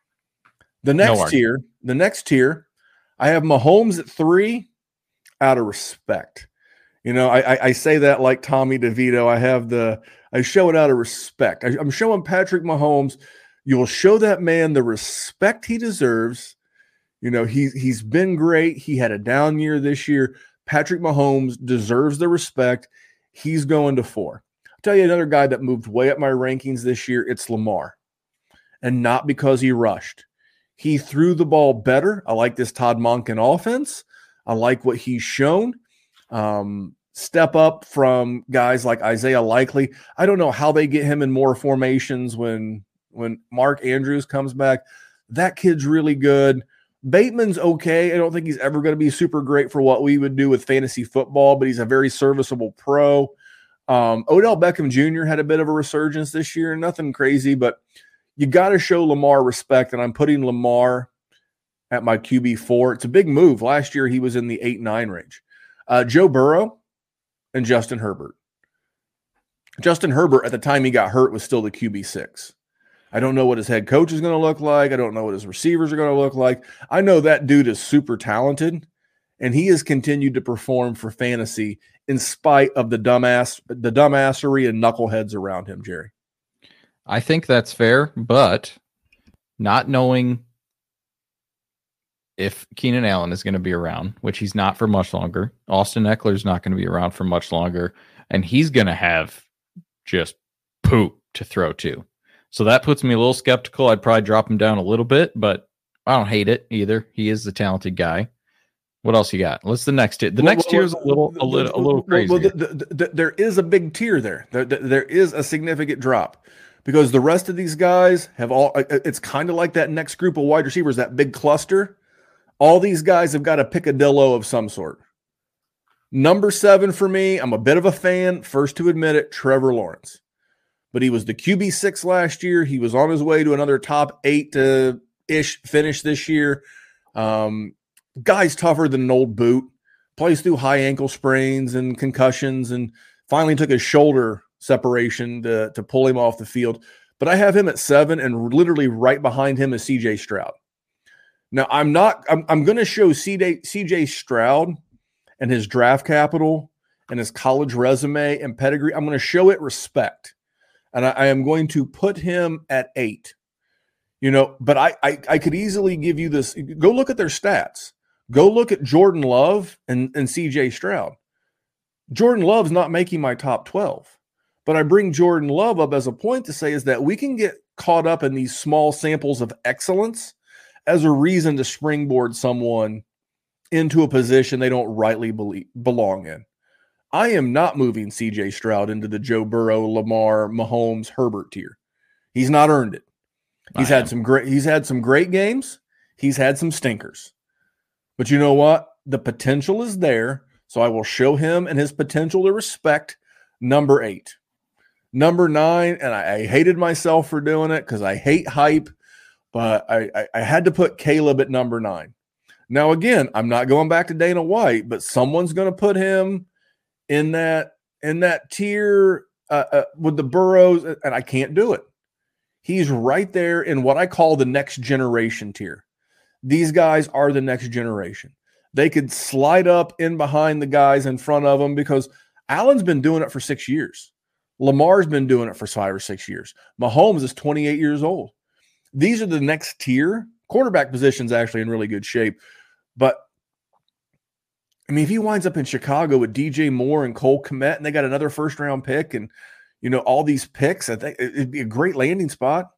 The next no tier, the next tier, I have Mahomes at three out of respect. You know, I, I say that like Tommy DeVito. I have the, I show it out of respect. I, I'm showing Patrick Mahomes. You will show that man the respect he deserves. You know, he, he's been great. He had a down year this year. Patrick Mahomes deserves the respect. He's going to four. I'll tell you another guy that moved way up my rankings this year. It's Lamar. And not because he rushed. He threw the ball better. I like this Todd Monken offense. I like what he's shown. Um, step up from guys like Isaiah Likely. I don't know how they get him in more formations when when Mark Andrews comes back. That kid's really good. Bateman's okay. I don't think he's ever going to be super great for what we would do with fantasy football, but he's a very serviceable pro. Um, Odell Beckham Junior had a bit of a resurgence this year. Nothing crazy, but you got to show Lamar respect, and I'm putting Lamar at my Q B four. It's a big move. Last year he was in the eight nine range. Uh, Joe Burrow and Justin Herbert. Justin Herbert, at the time he got hurt, was still the Q B six. I don't know what his head coach is going to look like. I don't know what his receivers are going to look like. I know that dude is super talented, and he has continued to perform for fantasy in spite of the dumbass, the dumbassery and knuckleheads around him, Jerry. I think that's fair, but not knowing if Keenan Allen is going to be around, which he's not for much longer. Austin Eckler is not going to be around for much longer, and he's going to have just poop to throw to. So that puts me a little skeptical. I'd probably drop him down a little bit, but I don't hate it either. He is the talented guy. What else you got? What's the next tier? The well, next well, tier is a little, a little, a little crazy. Well, the, the, the, there is a big tier there. There, there is a significant drop because the rest of these guys have all. It's kind of like that next group of wide receivers, that big cluster. All these guys have got a picadillo of some sort. Number seven for me, I'm a bit of a fan, first to admit it, Trevor Lawrence. But he was the Q B six last year. He was on his way to another top eight-ish finish this year. Um, guy's tougher than an old boot. Plays through high ankle sprains and concussions, and finally took his shoulder separation to, to pull him off the field. But I have him at seven, and literally right behind him is C J Stroud. Now, I'm not – I'm, I'm going to show C J, C J Stroud and his draft capital and his college resume and pedigree. I'm going to show it respect. And I, I am going to put him at eight. You know, but I, I I could easily give you this. Go look at their stats. Go look at Jordan Love and, and C J Stroud. Jordan Love's not making my top twelve. But I bring Jordan Love up as a point to say is that we can get caught up in these small samples of excellence as a reason to springboard someone into a position they don't rightly believe, belong in. I am not moving C J Stroud into the Joe Burrow, Lamar, Mahomes, Herbert tier. He's not earned it. He's had some great he's had some great games. He's had some stinkers. But you know what? The potential is there, so I will show him and his potential to respect number eight. Number nine, and I, I hated myself for doing it because I hate hype, but I, I, I had to put Caleb at number nine. Now, again, I'm not going back to Dana White, but someone's going to put him in that in that tier uh, uh, with the Burrows, and I can't do it. He's right there in what I call the next generation tier. These guys are the next generation. They could slide up in behind the guys in front of them because Allen's been doing it for six years. Lamar's been doing it for five or six years. Mahomes is twenty-eight years old. These are the next tier. Quarterback position's actually in really good shape. But, I mean, if he winds up in Chicago with D J Moore and Cole Kmet, and they got another first-round pick and, you know, all these picks, I think it'd be a great landing spot.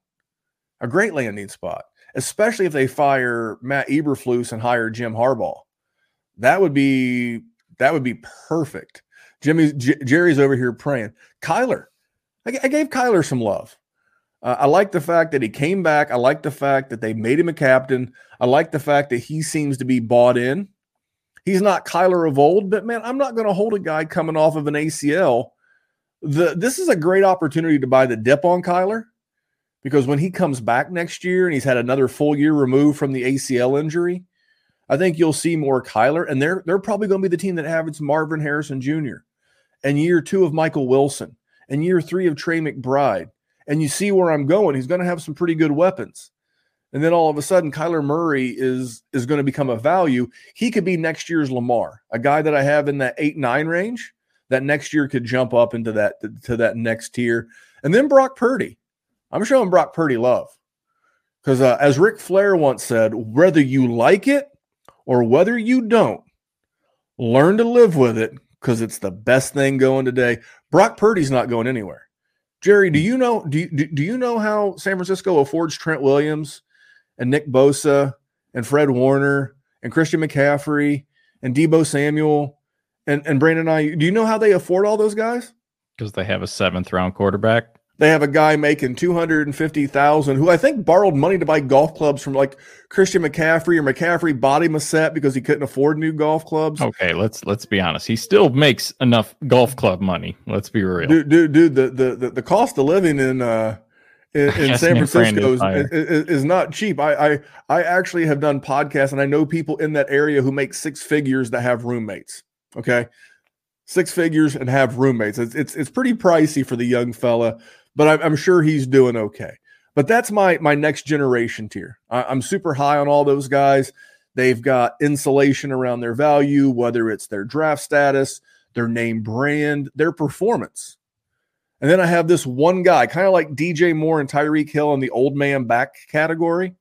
A great landing spot, especially if they fire Matt Eberflus and hire Jim Harbaugh. That would be that would be perfect. Jimmy J- Jerry's over here praying. Kyler, I, I gave Kyler some love. Uh, I like the fact that he came back. I like the fact that they made him a captain. I like the fact that he seems to be bought in. He's not Kyler of old, but man, I'm not going to hold a guy coming off of an A C L. The this is a great opportunity to buy the dip on Kyler, because when he comes back next year and he's had another full year removed from the A C L injury, I think you'll see more Kyler, and they're they're probably going to be the team that has Marvin Harrison Junior and year two of Michael Wilson and year three of Trey McBride. And you see where I'm going. He's going to have some pretty good weapons. And then all of a sudden, Kyler Murray is, is going to become a value. He could be next year's Lamar, a guy that I have in that eight nine range that next year could jump up into that to, to that next tier. And then Brock Purdy. I'm showing Brock Purdy love. Because uh, as Ric Flair once said, whether you like it or whether you don't, learn to live with it because it's the best thing going today. Brock Purdy's not going anywhere. Jerry, do you know do you, do you know how San Francisco affords Trent Williams and Nick Bosa and Fred Warner and Christian McCaffrey and Deebo Samuel and, and Brandon Ayuk? Do you know how they afford all those guys? Because they have a seventh round quarterback. They have a guy making two hundred fifty thousand dollars who I think borrowed money to buy golf clubs from like Christian McCaffrey, or McCaffrey bought him a set because he couldn't afford new golf clubs. Okay, let's let's be honest. He still makes enough golf club money. Let's be real. Dude, dude, dude the, the, the, the cost of living in uh in, in San Francisco is, is, is not cheap. I, I I actually have done podcasts, and I know people in that area who make six figures that have roommates. Okay. Six figures and have roommates. It's it's it's pretty pricey for the young fella. But I'm, I'm sure he's doing okay. But that's my my next generation tier. I, I'm super high on all those guys. They've got insulation around their value, whether it's their draft status, their name brand, their performance. And then I have this one guy, kind of like D J Moore and Tyreek Hill in the old man back category.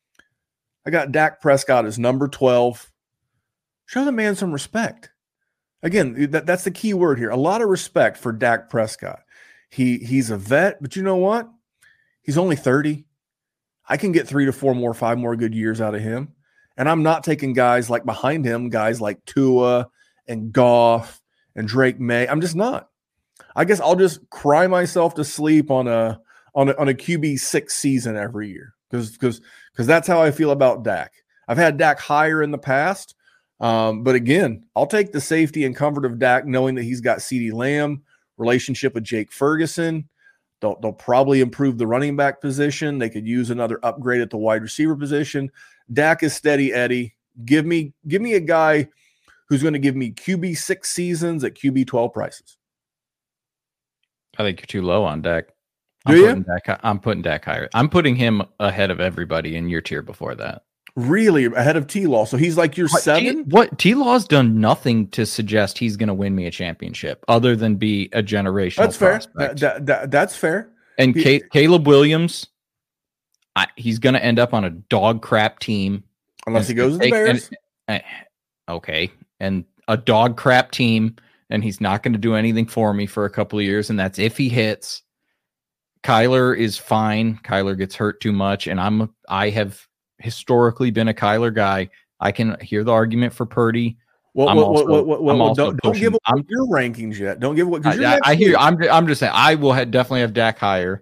I got Dak Prescott as number twelve. Show the man some respect. Again, that, that's the key word here. A lot of respect for Dak Prescott. He he's a vet, but you know what? He's only thirty. I can get three to four more, five more good years out of him. And I'm not taking guys like behind him, guys like Tua and Goff and Drake May. I'm just not. I guess I'll just cry myself to sleep on a on a, on a Q B six season every year because because because that's how I feel about Dak. I've had Dak higher in the past, Um, but again, I'll take the safety and comfort of Dak, knowing that he's got CeeDee Lamb, relationship with Jake Ferguson. They'll, they'll probably improve the running back position. They could use another upgrade at the wide receiver position. Dak is steady Eddie. Give me, give me a guy who's going to give me Q B six seasons at Q B twelve prices. I think you're too low on Dak. Do I'm you? Putting Dak, I'm putting Dak higher. I'm putting him ahead of everybody in your tier before that. Really ahead of T-Law. So he's like your What, seven? T, what T-Law's done nothing to suggest he's going to win me a championship other than be a generational That's fair. prospect. That, that, that, that's fair. And He- Ca- Caleb Williams, I, he's going to end up on a dog crap team. Unless he And goes to the take- Bears. and- uh, okay. And a dog crap team, and he's not going to do anything for me for a couple of years, and that's if he hits. Kyler is fine. Kyler gets hurt too much, and I'm I have historically been a Kyler guy. I can hear the argument for Purdy. Well, I'm well, also- well, well, well, I'm well, also don't, don't pushing- give away I'm- your rankings yet. Don't give away. I, 'cause you're I, next I hear. week. I'm. I'm just saying. I will ha- definitely have Dak higher.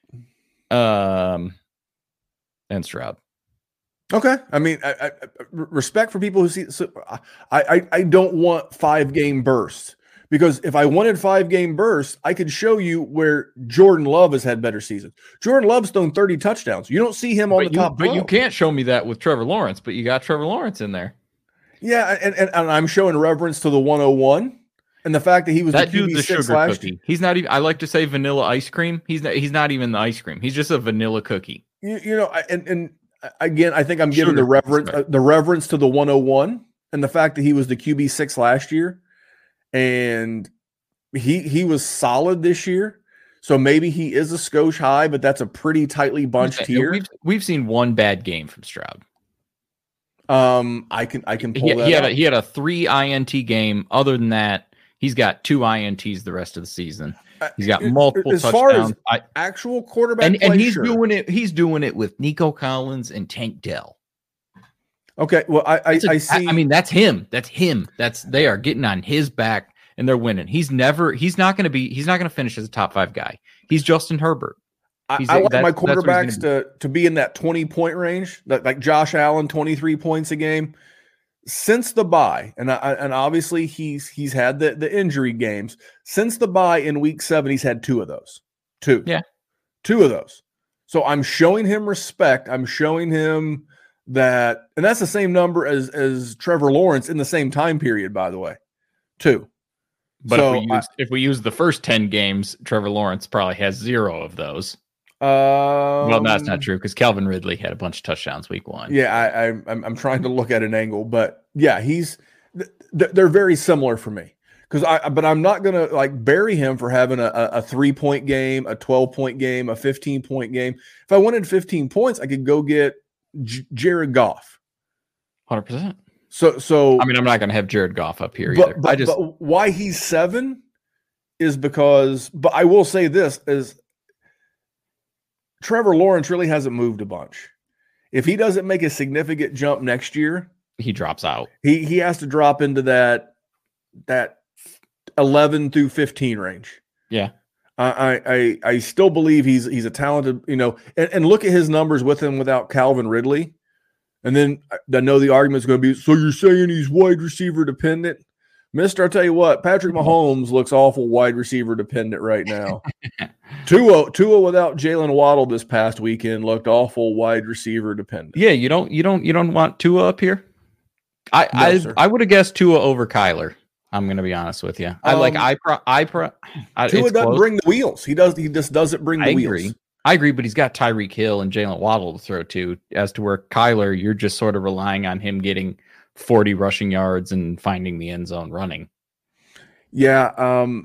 Um, and Stroud. Okay. I mean, I, I, I- respect for people who see. So I, I, I don't want five game bursts, because if I wanted five game bursts, I could show you where Jordan Love has had better seasons. Jordan Love's thrown thirty touchdowns. You don't see him on But the you, top. but you twelve. can't show me that with Trevor Lawrence. But you got Trevor Lawrence in there. Yeah, and, and, and I'm showing reverence to the one oh one and the fact that he was That the Q dude's B a six sugar last cookie. He's not even. I like to say vanilla ice cream. He's not. He's not even the ice cream. He's just a vanilla cookie. You, you know, I- and and again, I think I'm giving the Sugar reverence respect. uh, the reverence to the one oh one and the fact that he was the Q B six last year, and he he was solid this year. So maybe he is a skosh high, but that's a pretty tightly bunched Yeah, here. We've, we've seen one bad game from Stroud. Um, I can I can pull He, that he had a, up. he had a three I N T game. Other than that, he's got two I N Ts the rest of the season. He's got Uh, multiple as far touchdowns. as I, actual quarterback, and and play, he's sure. doing it. He's doing it with Nico Collins and Tank Dell. Okay, well, I I, It's a- I see. I mean, that's him. That's him. That's they are getting on his back and they're winning. He's never. He's not going to be. He's not going to finish as a top five guy. He's Justin Herbert. I, He's I a- like that- my that's what he's gonna quarterbacks be. to, to be in that twenty point range, like, like Josh Allen, twenty-three points a game. Since the bye, and I, and obviously he's he's had the, the injury games. Since the bye in week seven, he's had two of those. Two. Yeah. Two of those. So I'm showing him respect. I'm showing him that, and that's the same number as as Trevor Lawrence in the same time period, by the way. Two. But So if we use if we use the first ten games, Trevor Lawrence probably has zero of those. Um, Well, that's not true because Calvin Ridley had a bunch of touchdowns week one. Yeah, I, I, I'm I'm trying to look at an angle, but yeah, he's th- th- they're very similar for me because I but I'm not gonna like bury him for having a, a, a three point game, a twelve point game, a fifteen point game. If I wanted fifteen points, I could go get J- Jared Goff. Hundred percent. So so I mean, I'm not going to have Jared Goff up here but, either. but, I just but why he's seven is because. But I will say this is. Trevor Lawrence really hasn't moved a bunch. If he doesn't make a significant jump next year, he drops out. he he has to drop into that that eleven through fifteen range. Yeah. I I I still believe he's he's a talented, you know, and, and look at his numbers with him without Calvin Ridley. And then I know the argument's going to be, so you're saying he's wide receiver dependent? Mister, I'll tell you what, Patrick Mahomes looks awful wide receiver dependent right now. Tua, Tua without Jalen Waddle this past weekend looked awful wide receiver dependent. Yeah, you don't you don't you don't want Tua up here? I No, I, sir. I would have guessed Tua over Kyler. I'm going to be honest with you. I like Um, I pro I pro I, Tua it's doesn't close. bring the wheels. He does. He just doesn't bring the I wheels. agree. I agree, but he's got Tyreek Hill and Jalen Waddle to throw to. As to where Kyler, you're just sort of relying on him getting forty rushing yards and finding the end zone running. Yeah. Um,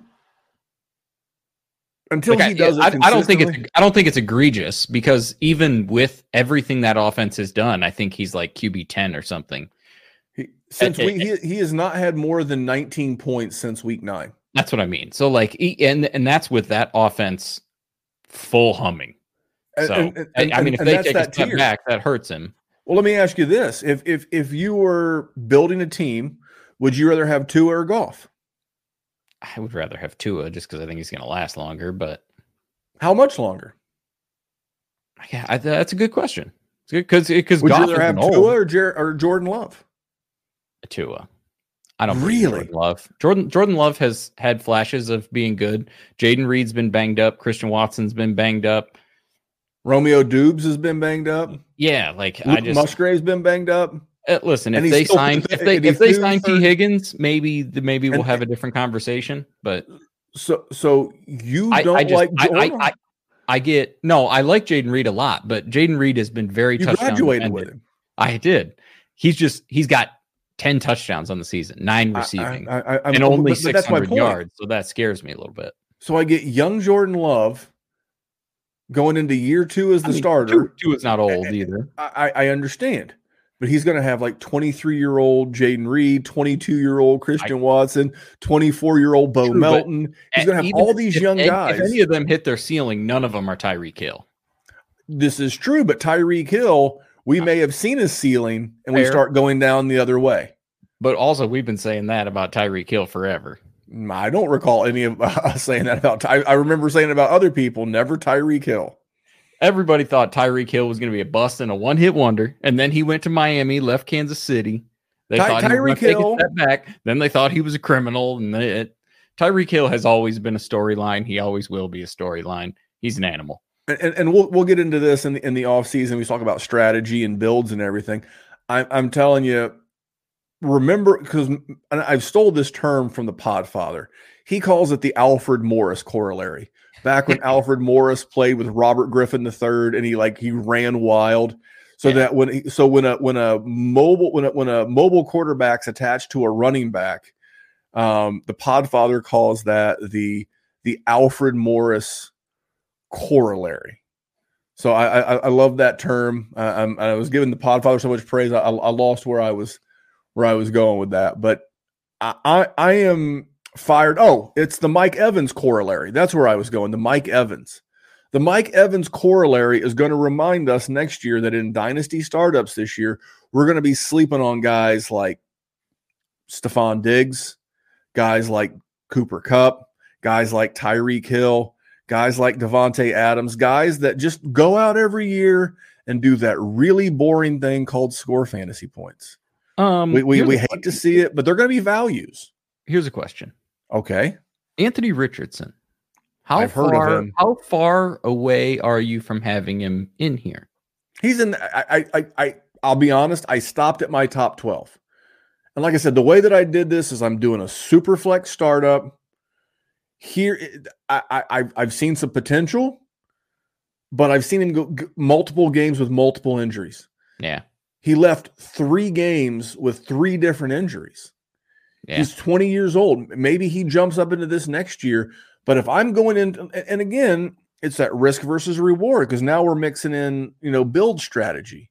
until Like, he does I, it I, I don't think it's consistently. I don't think it's egregious because even with everything that offense has done, I think he's like Q B ten or something. He, since eh, we, he he has not had more than nineteen points since week nine. That's what I mean. So like, he- and and that's with that offense full humming. And- So and- and- I, I mean, and- if and they that's take a that step tier. back, that hurts him. Well, let me ask you this: if if if you were building a team, would you rather have Tua or Goff? I would rather have Tua just because I think he's going to last longer. But How much longer? yeah, I, that's a good question. It's good because because Would Goff you rather have isn't old. Tua or, Jer- or Jordan Love? Tua. I don't really Jordan Love. Jordan Jordan Love has had flashes of being good. Jaden Reed's been banged up. Christian Watson's been banged up. Romeo Dubes has been banged up. Yeah, like Luke I just Musgrave's been banged up. Uh, listen, if And he's they still- sign if they and if he they threw sign T third- Higgins, maybe maybe we'll And- have a different conversation. But So so you I, don't I just like I, Jordan? I, I I get no, I like Jaden Reed a lot, but Jaden Reed has been very you touchdown graduated dependent. with him. I did. He's just he's got ten touchdowns on the season, nine receiving, I, I, I, I'm- and only but- but six that's my hundred point. yards. So that scares me a little bit. So I get young Jordan Love going into year two as the I mean, starter. Two, two is not old either. I, I understand, but he's going to have like twenty-three year old Jaden Reed, twenty-two year old Christian I, Watson, twenty-four year old Bo True, Melton. He's going to have even all if- these if, young if, guys. If any of them hit their ceiling, none of them are Tyreek Hill. This is true, but Tyreek Hill, we may have seen his ceiling, and we Fair. start going down the other way. But also, we've been saying that about Tyreek Hill forever. I don't recall any of us saying that about. Ty- I remember saying it about other people, never Tyreek Hill. Everybody thought Tyreek Hill was going to be a bust and a one-hit wonder, and then he went to Miami, left Kansas City. They Ty- thought he was Tyreek going to take Hill- a step back. Then they thought he was a criminal, and they, it, Tyreek Hill has always been a storyline. He always will be a storyline. He's an animal. And, and, and we'll we'll get into this in the in the offseason. We talk about strategy and builds and everything. I, I'm telling you, remember, because I've stole this term from the Podfather. He calls it the Alfred Morris corollary. Back when Alfred Morris played with Robert Griffin the third, and he like he ran wild. So Yeah. that when he, so when a when a mobile when a, when a mobile quarterback's attached to a running back, um, the Podfather calls that the the Alfred Morris corollary. So I I, I love that term. Uh, I'm, I was giving the Podfather so much praise. I, I lost where I was where I was going with that, but I I, I am fired. Oh, it's the Mike Evans corollary. That's where I was going. The Mike Evans. The Mike Evans corollary is going to remind us next year that in dynasty startups this year, we're going to be sleeping on guys like Stephon Diggs, guys like Cooper Kupp, guys like Tyreek Hill, guys like Devontae Adams, guys that just go out every year and do that really boring thing called score fantasy points. Um, We we, here's we a hate question. to see it, but they're going to be values. Here's a question. Okay. Anthony Richardson. How I've heard of far, him. How far away are you from having him in here? He's in. I, I, I, I, I'll be honest. I stopped at my top twelve, and like I said, the way that I did this is I'm doing a super flex startup. Here, I, I, I've- I've seen some potential, but I've seen him go g- multiple games with multiple injuries. Yeah. He left three games with three different injuries. Yeah. He's twenty years old. Maybe he jumps up into this next year. But if I'm going in, and again, it's that risk versus reward because now we're mixing in, you know, build strategy.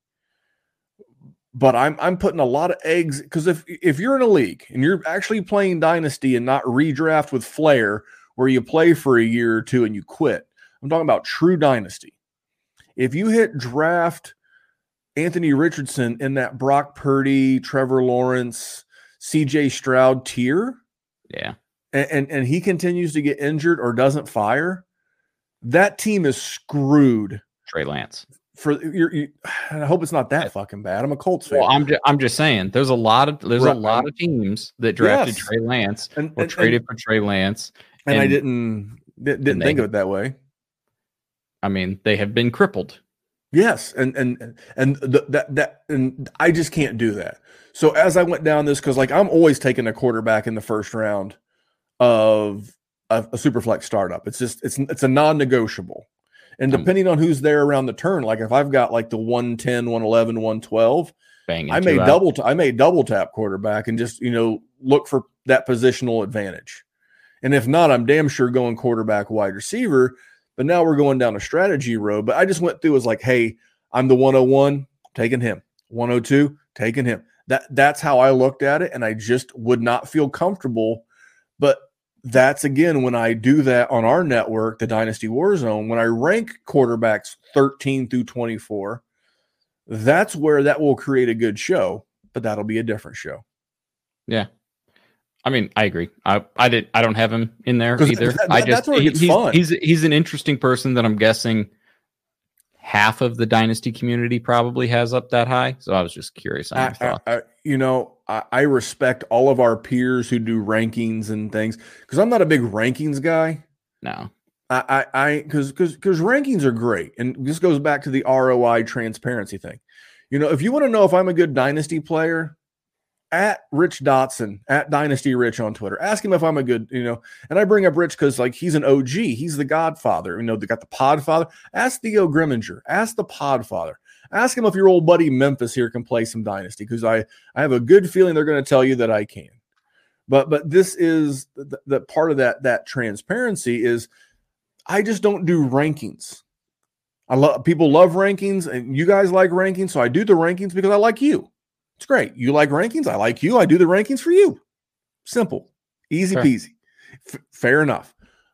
But I'm I'm putting a lot of eggs because if if you're in a league and you're actually playing dynasty and not redraft with flair where you play for a year or two and you quit, I'm talking about true dynasty. If you hit draft Anthony Richardson in that Brock Purdy, Trevor Lawrence, C J Stroud tier, Yeah. and, and and he continues to get injured or doesn't fire, that team is screwed. Trey Lance. For you're, you, and I hope it's not that fucking bad. I'm a Colts fan. Well, I'm just, I'm just saying there's a lot of there's Right. a lot of teams that drafted Yes. Trey Lance and or and, traded and, for Trey Lance. and I and- didn't didn't, didn't they- think of it that way. I mean, they have been crippled. Yes, and and and the, that that and I just can't do that. So as I went down this, because like I'm always taking a quarterback in the first round of a, a superflex startup. It's just it's it's a non-negotiable. And Um, depending on who's there around the turn, like if I've got like the one ten, one eleven, one twelve, Banging I may two out. double t- I may double tap quarterback and just, you know, look for that positional advantage. And if not, I'm damn sure going quarterback, wide receiver. But now we're going down a strategy road. But I just went through as like, hey, I'm the one oh one, taking him. one oh two, taking him. That that's how I looked at it, and I just would not feel comfortable. But that's again when I do that on our network, the Dynasty Warzone, when I rank quarterbacks thirteen through twenty-four, that's where that will create a good show, but that'll be a different show. Yeah. I mean, I agree. I I did I don't have him in there 'Cause either. that- I that- just that's where it he- gets he's, fun. he's he's an interesting person that I'm guessing half of the dynasty community probably has up that high. So I was just curious on your I, thoughts. I, I, you know, I, I respect all of our peers who do rankings and things because I'm not a big rankings guy. No, I, I, I, because because because rankings are great, and this goes back to the R O I transparency thing. You know, if you want to know if I'm a good dynasty player, at Rich Dotson, at Dynasty Rich on Twitter, ask him if I'm a good, you know, and I bring up Rich because like he's an O G, he's the godfather, you know, they got the Podfather. Ask Theo Grimminger, ask the Podfather, ask him if your old buddy Memphis here can play some Dynasty because I, I have a good feeling they're going to tell you that I can. But but this is the, the part of that that transparency is I just don't do rankings. I love people love rankings, and you guys like rankings, so I do the rankings because I like you. It's great. You like rankings. I like you. I do the rankings for you. Simple, easy Fair. peasy. F- fair enough.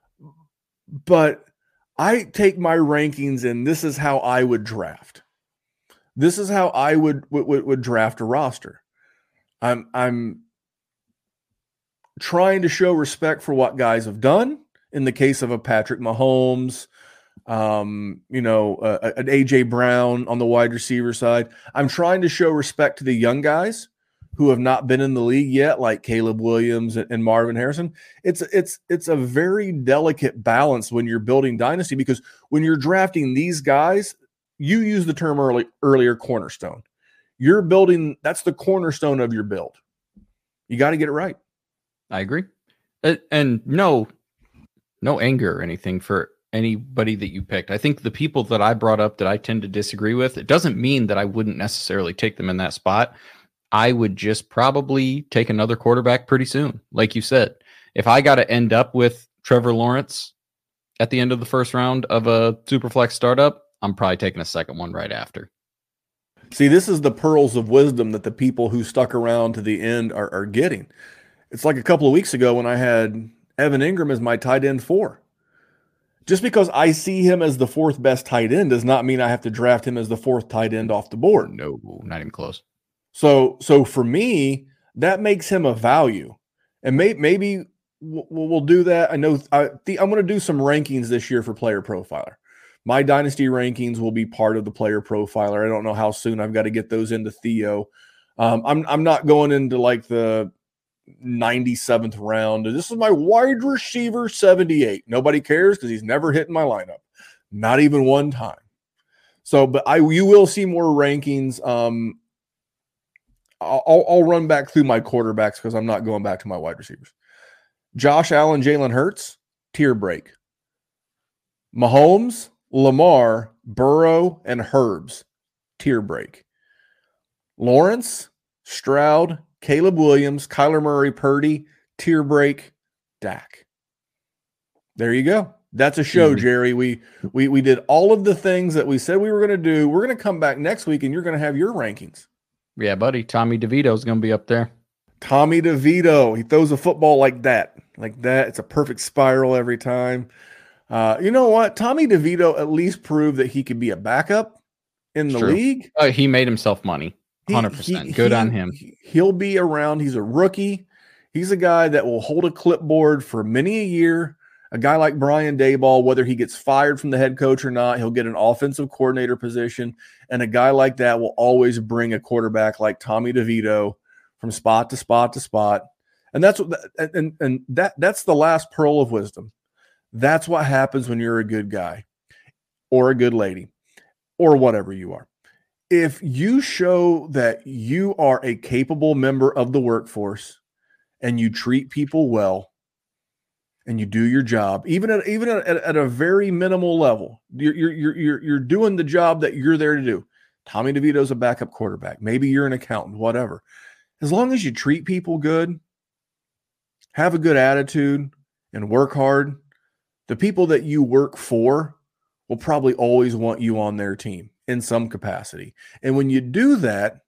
But I take my rankings and this is how I would draft. This is how I would, would, would draft a roster. I'm, I'm trying to show respect for what guys have done. In the case of a Patrick Mahomes, Um, you know, uh, an A J Brown on the wide receiver side. I'm trying to show respect to the young guys who have not been in the league yet, like Caleb Williams and, and Marvin Harrison. It's it's it's a very delicate balance when you're building dynasty because when you're drafting these guys, you use the term early earlier cornerstone. You're building that's the cornerstone of your build. You got to get it right. I agree, uh, and no, no anger or anything for anybody that you picked. I think the people that I brought up that I tend to disagree with, it doesn't mean that I wouldn't necessarily take them in that spot. I would just probably take another quarterback pretty soon. Like you said, if I got to end up with Trevor Lawrence at the end of the first round of a Superflex startup, I'm probably taking a second one right after. See, this is the pearls of wisdom that the people who stuck around to the end are, are getting. It's like a couple of weeks ago when I had Evan Ingram as my tight end four. Just because I see him as the fourth best tight end does not mean I have to draft him as the fourth tight end off the board. No, not even close. So, so for me, that makes him a value, and may, maybe we'll, we'll do that. I know I, I'm going to do some rankings this year for Player Profiler. My dynasty rankings will be part of the Player Profiler. I don't know how soon I've got to get those into Theo. Um, I'm I'm not going into like the ninety-seventh round. This is my wide receiver seventy-eight. Nobody cares because he's never hit in my lineup, not even one time. So, but I you will see more rankings. Um, I'll, I'll run back through my quarterbacks because I'm not going back to my wide receivers. Josh Allen, Jalen Hurts, tier break. Mahomes, Lamar, Burrow, and Herbs, tier break. Lawrence, Stroud, Caleb Williams, Kyler Murray, Purdy, tier break, Dak. There you go. That's a show, Jerry. We we we did all of the things that we said we were going to do. We're going to come back next week, and you're going to have your rankings. Yeah, buddy. Tommy DeVito is going to be up there. Tommy DeVito. He throws a football like that. Like that. It's a perfect spiral every time. Uh, you know what? Tommy DeVito at least proved that he could be a backup in the True. league. Uh, he made himself money. one hundred percent. He, he, Good he, on him. He'll be around. He's a rookie. He's a guy that will hold a clipboard for many a year. A guy like Brian Daboll, whether he gets fired from the head coach or not, he'll get an offensive coordinator position. And a guy like that will always bring a quarterback like Tommy DeVito from spot to spot to spot. And that's what, and, and that that's the last pearl of wisdom. That's what happens when you're a good guy or a good lady or whatever you are. If you show that you are a capable member of the workforce and you treat people well, and you do your job, even at even at, at a very minimal level, you're, you're you're you're doing the job that you're there to do. Tommy DeVito's a backup quarterback. Maybe you're an accountant, whatever. As long as you treat people good, have a good attitude, and work hard, the people that you work for will probably always want you on their team in some capacity. And when you do that,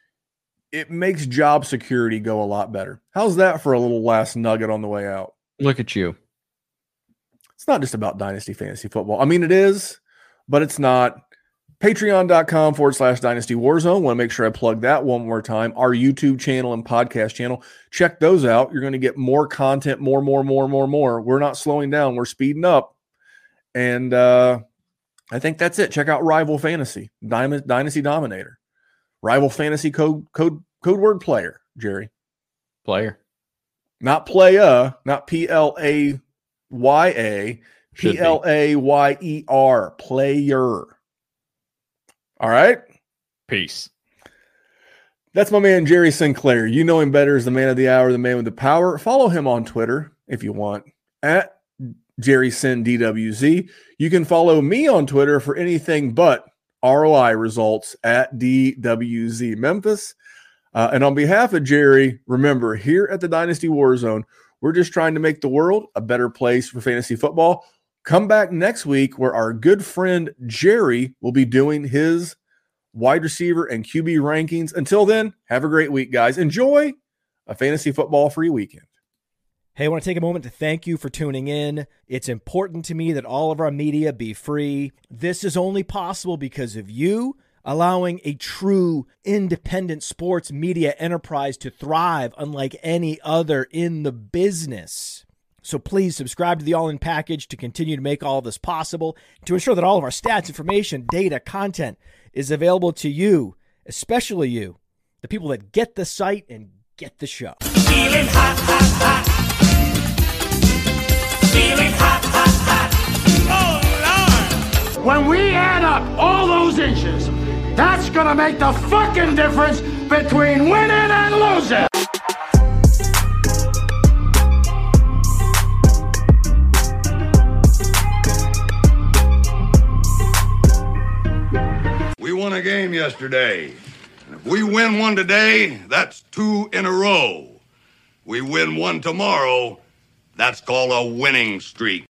it makes job security go a lot better. How's that for a little last nugget on the way out? Look at you. It's not just about Dynasty Fantasy Football. I mean, it is, but it's not. Patreon.com forward slash Dynasty Warzone. Want to make sure I plug that one more time. Our YouTube channel and podcast channel. Check those out. You're going to get more content, more, more, more, more, more. We're not slowing down. We're speeding up. And uh, I think that's it. Check out Rival Fantasy, Dynasty Dominator. Rival Fantasy code code code word player, Jerry. Player. Not playa, not P L A Y A, P L A Y E R, player. All right? Peace. That's my man, Jerry Sinclair. You know him better as the man of the hour, the man with the power. Follow him on Twitter if you want, at Jerry Sin D W Z. You can follow me on Twitter for anything but R O I results at D W Z Memphis. Uh, and on behalf of Jerry, remember, here at the Dynasty Warzone, we're just trying to make the world a better place for fantasy football. Come back next week where our good friend Jerry will be doing his wide receiver and Q B rankings. Until then, have a great week, guys. Enjoy a fantasy football free weekend. Hey, I want to take a moment to thank you for tuning in. It's important to me that all of our media be free. This is only possible because of you allowing a true independent sports media enterprise to thrive unlike any other in the business. So please subscribe to the All In Package to continue to make all of this possible, to ensure that all of our stats, information, data, content is available to you, especially you, the people that get the site and get the show. Feeling hot, hot, hot. Feeling hot, hot, hot. Oh, Lord. When we add up all those inches, that's gonna make the fucking difference between winning and losing. We won a game yesterday. And if we win one today, that's two in a row. We win one tomorrow, that's called a winning streak.